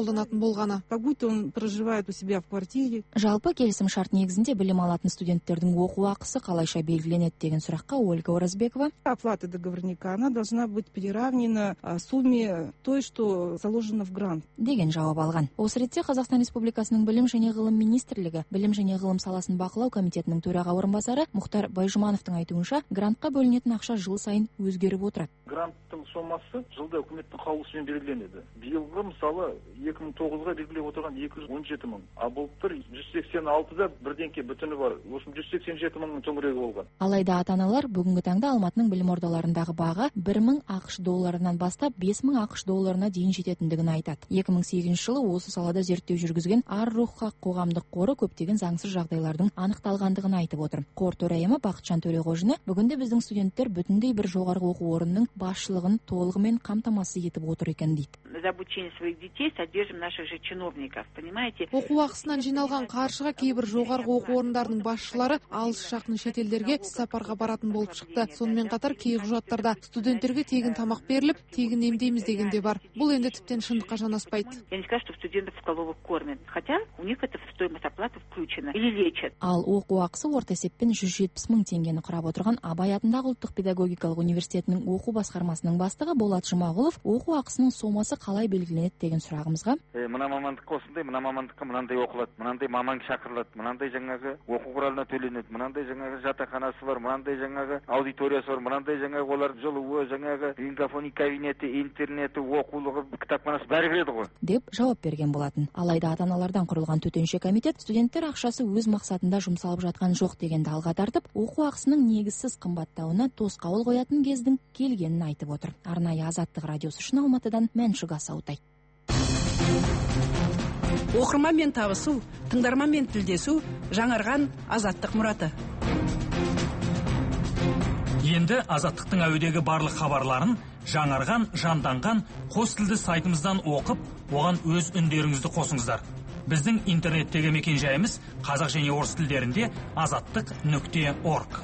қолданатын болғаны. Как будто он проживает у себя в квартире. Жалпы келісім шарт негізінде білім алатын студенттердің оқу ақысы қалайша белгіленеді деген сұраққа Ольга Оразбекова: Оплата договорника, она должна быть приравнена сумме той, что заложено в грант. деген жауап алған. Осы ретте Қазақстан Республикасының білім және ғылым министрлігі білім және ғылым саласын бақылау комитетінің төраға орынбасары Мұхтар Байжұмановтың айтуынша, грантқа бөлінетін ақша жыл сайын өзгеріп отырады. Гранттың сомасы жылда үкіметтің қаулысымен белгіленеді. Биылғы мысалы екі мың тоғызға белгілеп отырған екі жүз он жеті мың, а былтыр жүз сексен алтыда бірдеңке бүтіні бар. Осы жүз сексен жеті мыңның төңірегі болған. Алайда ата-аналар бүгінгі таңда Алматының білім ордаларындағы баға бір мың ақш долларынан бастап бес мың ақш долларына дейін жететіндігін айтады. екі мың сегізінші жылы осы салада зерттеу жүргізген Ар-Рух қоғамдық қоры көптеген заңсыз жағдайлардың анықталғандығын айтып отыр. Қор төрайымы Бақытжан Төлеғожина бүгінде біздің студенттер бүтіндей бір жоғарғы оқу орнының басшылығын толығымен қамтамасыз етіп отыр екен дейді. За обучение своих детей содержим наших же чиновников, понимаете? Оқу ақысынан жиналған қаржыға кейбір жоғарғы оқу орындарының басшылары алыс жақын шетелдерге сапарға баратын болып шықты. Сонымен қатар кей құжаттарда студенттерге тегін тамақ беріліп, тегін емдейміз деген де бар. Бұл енді тіптен шындыққа жанаспайды. Я не скажу, что студентов в столовых кормят, хотя у них это в стоимость оплаты включено или лечат. Ал оқу ақысы орта есеппен жүз жетпіс мың теңгені құрап отырған Абай атындағы ұлттық педагогикалық университетінің оқу басқармасының бастығы Болат Жұмағұлов оқу ақысының сомасы қалай белгіленеді деген сұрағымызға: мына мамандыққа осындай, мына мамандыққа мынандай оқылады, мынандай маман шақырылады, мынандай жаңағы оқу құралына төленеді, мынандай жаңағы жатақханасы бар, мынандай жаңағы аудиториясы бар, мынандай жаңағы олар жылуы, жаңағы лингафоник кабинеті, интернеті, оқулығы, кітапханасы бәрі кіреді ғой деп жауап берген болатын. Алайда ата-аналардан құрылған төтенше комитет студенттер ақшасы өз мақсатында жұмсалып жатқан жоқ дегенді алға тартып, оқу ақысының негізсіз қымбаттауына тосқауыл қоятын кездің келгенін айтып отыр. Арнайы Азаттық радиосы үшін Алматыдан Мәншүк Асаутай. Оқырманмен табысу, тыңдарманмен тілдесу, жаңарған Азаттық мұраты. Енді Азаттықтың әуедегі барлық хабарларын жаңарған, жанданған қос тілді сайтымыздан оқып, оған өз үндеріңізді қосыңыздар. Біздің интернеттегі мекен-жайымыз қазақ және орыс тілдерінде азаттық нүкте орг.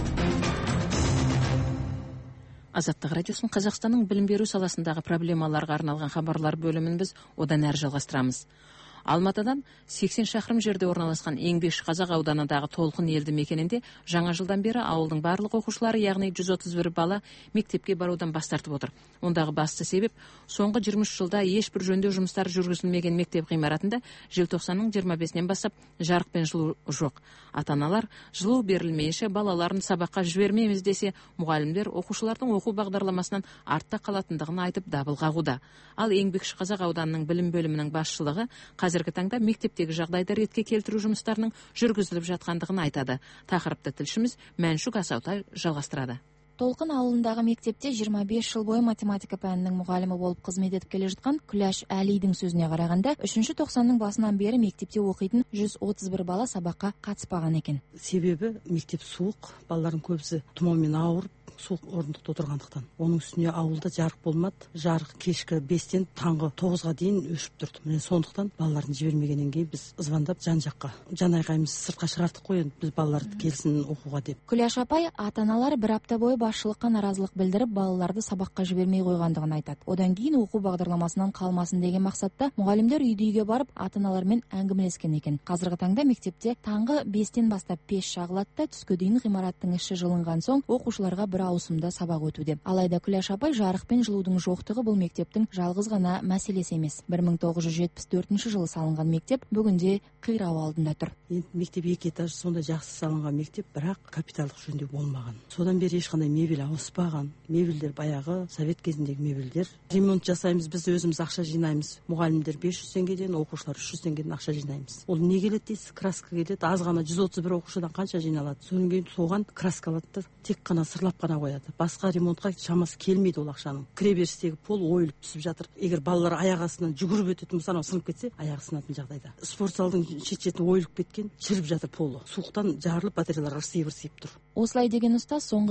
Азаттық радиосын Қазақстанның білім беру саласындағы проблемаларға арналған хабарлар бөлімін біз одан әрі жалғастырамыз. Алматыдан сексен шақырым жерде орналасқан Еңбекші Қазақ ауданындағы Толқын елді мекенінде жаңа жылдан бері ауылдың барлық оқушылары, яғни жүз отыз бір бала мектепке барудан бас тартып отыр. Ондағы басты себеп, соңғы жиырма үш жылда ешбір жөндеу жұмыстары жүргізілмеген мектеп ғимаратында желтоқсанның жиырма бесінен бастап жарық пен жылу жоқ. Ата-аналар жылу берілмейінше балаларын сабаққа жібермейміз десе, мұғалімдер оқушылардың оқу бағдарламасынан артта қалатындығын айтып дабыл қағуда. Ал Еңбекші Қазақ ауданының білім бөлімінің басшылығы қазіргі таңда мектептегі жағдайды ретке келтіру жұмыстарының жүргізіліп жатқандығын айтады. Тақырыпты тілшіміз Мәншүк Асаутай жалғастырады. Толқын ауылындағы мектепте жиырма бес жыл бойы математика пәнінің мұғалімі болып қызмет етіп келе жатқан Күләш Әлидің сөзіне қарағанда, үшінші тоқсанның басынан бері мектепте оқитын жүз отыз бір бала сабаққа қатыспаған екен. Себебі мектеп суық, балалардың көбісі тұмаумен ауырып, суық орындықта отырғандықтан. Оның үстіне ауылда жарық болмады. Жарық кешкі бестен таңғы тоғызға дейін өшіп тұрды. Міне сондықтан балаларын жібермегеннен кейін біз звондап жан-жаққа, жан айқайымыз сыртқа шығардық қой, енді біз балаларды келсін оқуға деп. Күләш апай ата-аналар бір апта бойы басшылыққа наразылық білдіріп, балаларды сабаққа жібермей қойғандығын айтады. Одан кейін оқу бағдарламасынан қалмасын деген мақсатта мұғалімдер үйді-үйге барып ата-аналармен әңгімелескен екен. Қазіргі таңда мектепте таңғы бестен бастап пеш жағылады да түске дейін ғимараттың іші жылынған соң оқушыларға бір ауысымда сабақ өтуде. Алайда Күләш апай жарық пен жылудың жоқтығы бұл мектептің жалғыз ғана мәселесі емес. бір мың тоғыз жүз жетпіс төртінші жылы салынған мектеп бүгінде қирау алдында тұр. Енді мектеп екі этаж, сондай жақсы салынған мектеп, бірақ капиталдық жөндеу болмаған. Содан бері ешқандай мебель ауыспаған. Мебельдер баяғы совет кезіндегі мебельдер. Ремонт жасаймыз, біз өзіміз ақша жинаймыз. Мұғалімдер бес жүз теңгеден, оқушылар үш жүз теңгеден ақша жинаймыз. Ол не келеді дейсіз? Краска келеді. Аз ғана жүз отыз бір оқушыдан қанша жиналады? Содан кейін соған краскалатты, тек қана сырлап қана қояды. Басқа ремонтқа шамасы келмейді ол ақшаның. Кіреберістегі пол ойылып түсіп жатыр. Егер балалар аяқ астынан жүгіріп өтетін болса, анау сынып кетсе, аяғы сынатын жағдайда. Спорт залдың шет-шеті ойылып кеткен, шіріп жатыр полы. Суықтан жарылып батареялар ырсиып-ырсиып тұр. Осылай деген ұстаз соңғы бірнеше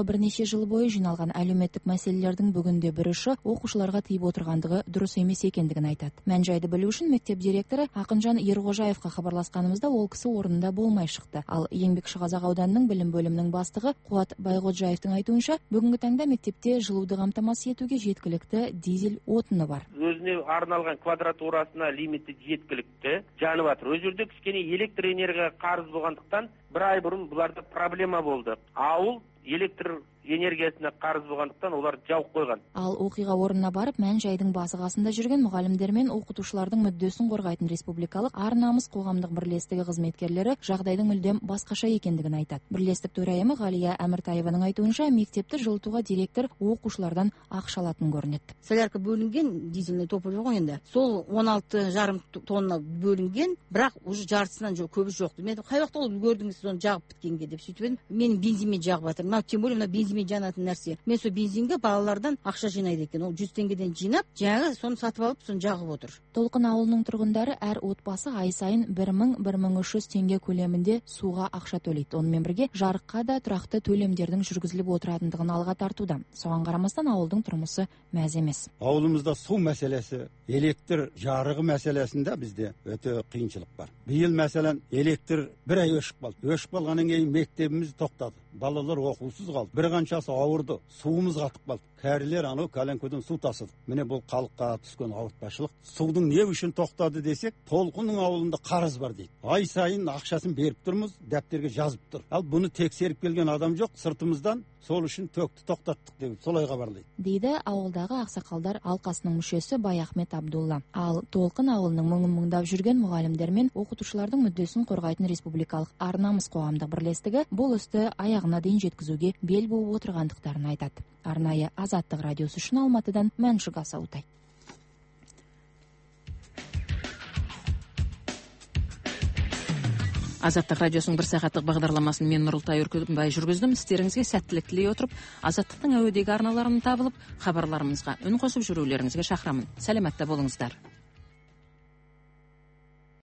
жыл бойы жиналған әлеуметтік мәселелердің бүгінде бір ұшы оқушыларға тиіп отырғандығы дұрыс емес екендігін айтады. Мән жайды білу үшін мектеп директоры Ақынжан Ерғожаевқа хабарласқанымызда ол кісі орнында болмай шықты. Ал Еңбекшіқазақ ауданының білім бөлімінің бастығы Қуат Байғоджаевтың айтуынша, бүгінгі таңда мектепте жылуды қамтамасыз етуге жеткілікті дизель отыны бар. Өзіне арналған квадратурасына лимиті жеткілікті жанып жатыр. Өз жерде кішкене электр энергияға қарыз болғандықтан бір ай бұрын бұларда проблема болды. Ауыл электр энергиясына қарыз болғандықтан олар жауып қойған. Ал оқиға орнына барып, мән жайдың басы қасында жүрген мұғалімдер мен оқытушылардың мүддесін қорғайтын республикалық ар-намыс қоғамдық бірлестігі қызметкерлері жағдайдың мүлдем басқаша екендігін айтады. Бірлестік төрайымы Ғалия Әміртаеваның айтуынша, мектепті жылытуға директор оқушылардан ақша алатын көрінеді. Солярка бөлінген, дизельный топливо ғой енді. Сол он алты жарым тонна бөлінген, бірақ уже жартысынан көбі жоқты. Мен қай уақытта ол үлгердіңіз соны жағып біткенге деп сөйтіп едім. Мен бензинмен жағып жатырмын. Мына тем более мына бензинмен жанатын нәрсе. Мен сол бензинге балалардан ақша жинайды екен. Ол жүз теңгеден жинап, жаңағы соны сатып алып, соны жағып отыр. Толқын ауылының тұрғындары әр отбасы ай сайын бір мың - бір мың үш жүз теңге көлемінде суға ақша төлейді. Онымен бірге жарыққа да тұрақты төлемдердің жүргізіліп отыратындығын алға тартуда. Соған қарамастан ауылдың тұрмысы мәз емес. Ауылымызда су мәселесі, электр жарығы мәселесінде бізде өте қиыншылық бар. Биыл мәселен электр бір ай өшіп қалды. Өшіп қалғаннан кейін мектебіміз тоқтады. Балалар оқусыз қалды. Бір қаншасы ауырды. Суымыз қатып қалды. Кәрілер анау кәләнкөден су тасыды. Міне бұл халыққа түскен ауыртпашылық. Судың не үшін тоқтады десек, Толқынның ауылында қарыз бар дейді. Ай сайын ақшасын беріп тұрмыз, дәптерге жазып тұр. Ал бұны тексеріп келген адам жоқ, сыртымыздан сол үшін төкті тоқтаттық деп солай хабарлайды. Дейді ауылдағы ақсақалдар алқасының мүшесі Баяхмет Абдулла. Ал Толқын ауылының мыңын мыңдап жүрген мұғалімдер мен оқытушылардың мүддесін қорғайтын республикалық ар-намыс қоғамдық бірлестігі бұл істі аяғына дейін жеткізуге бел буып отырғандықтарын айтады. Арнайы Азаттық радиосы үшін Алматыдан Мәншүк Асаутай. Азаттық радиосының бір сағаттық бағдарламасын мен Нұрылтай Үркімбай жүргіздім. Сіздеріңізге сәттілік тілей отырып, Азаттықтың әуедегі арналарын табылып, хабарларымызға үн қосып жүрулеріңізге шақырамын. Сәлеметте болыңыздар.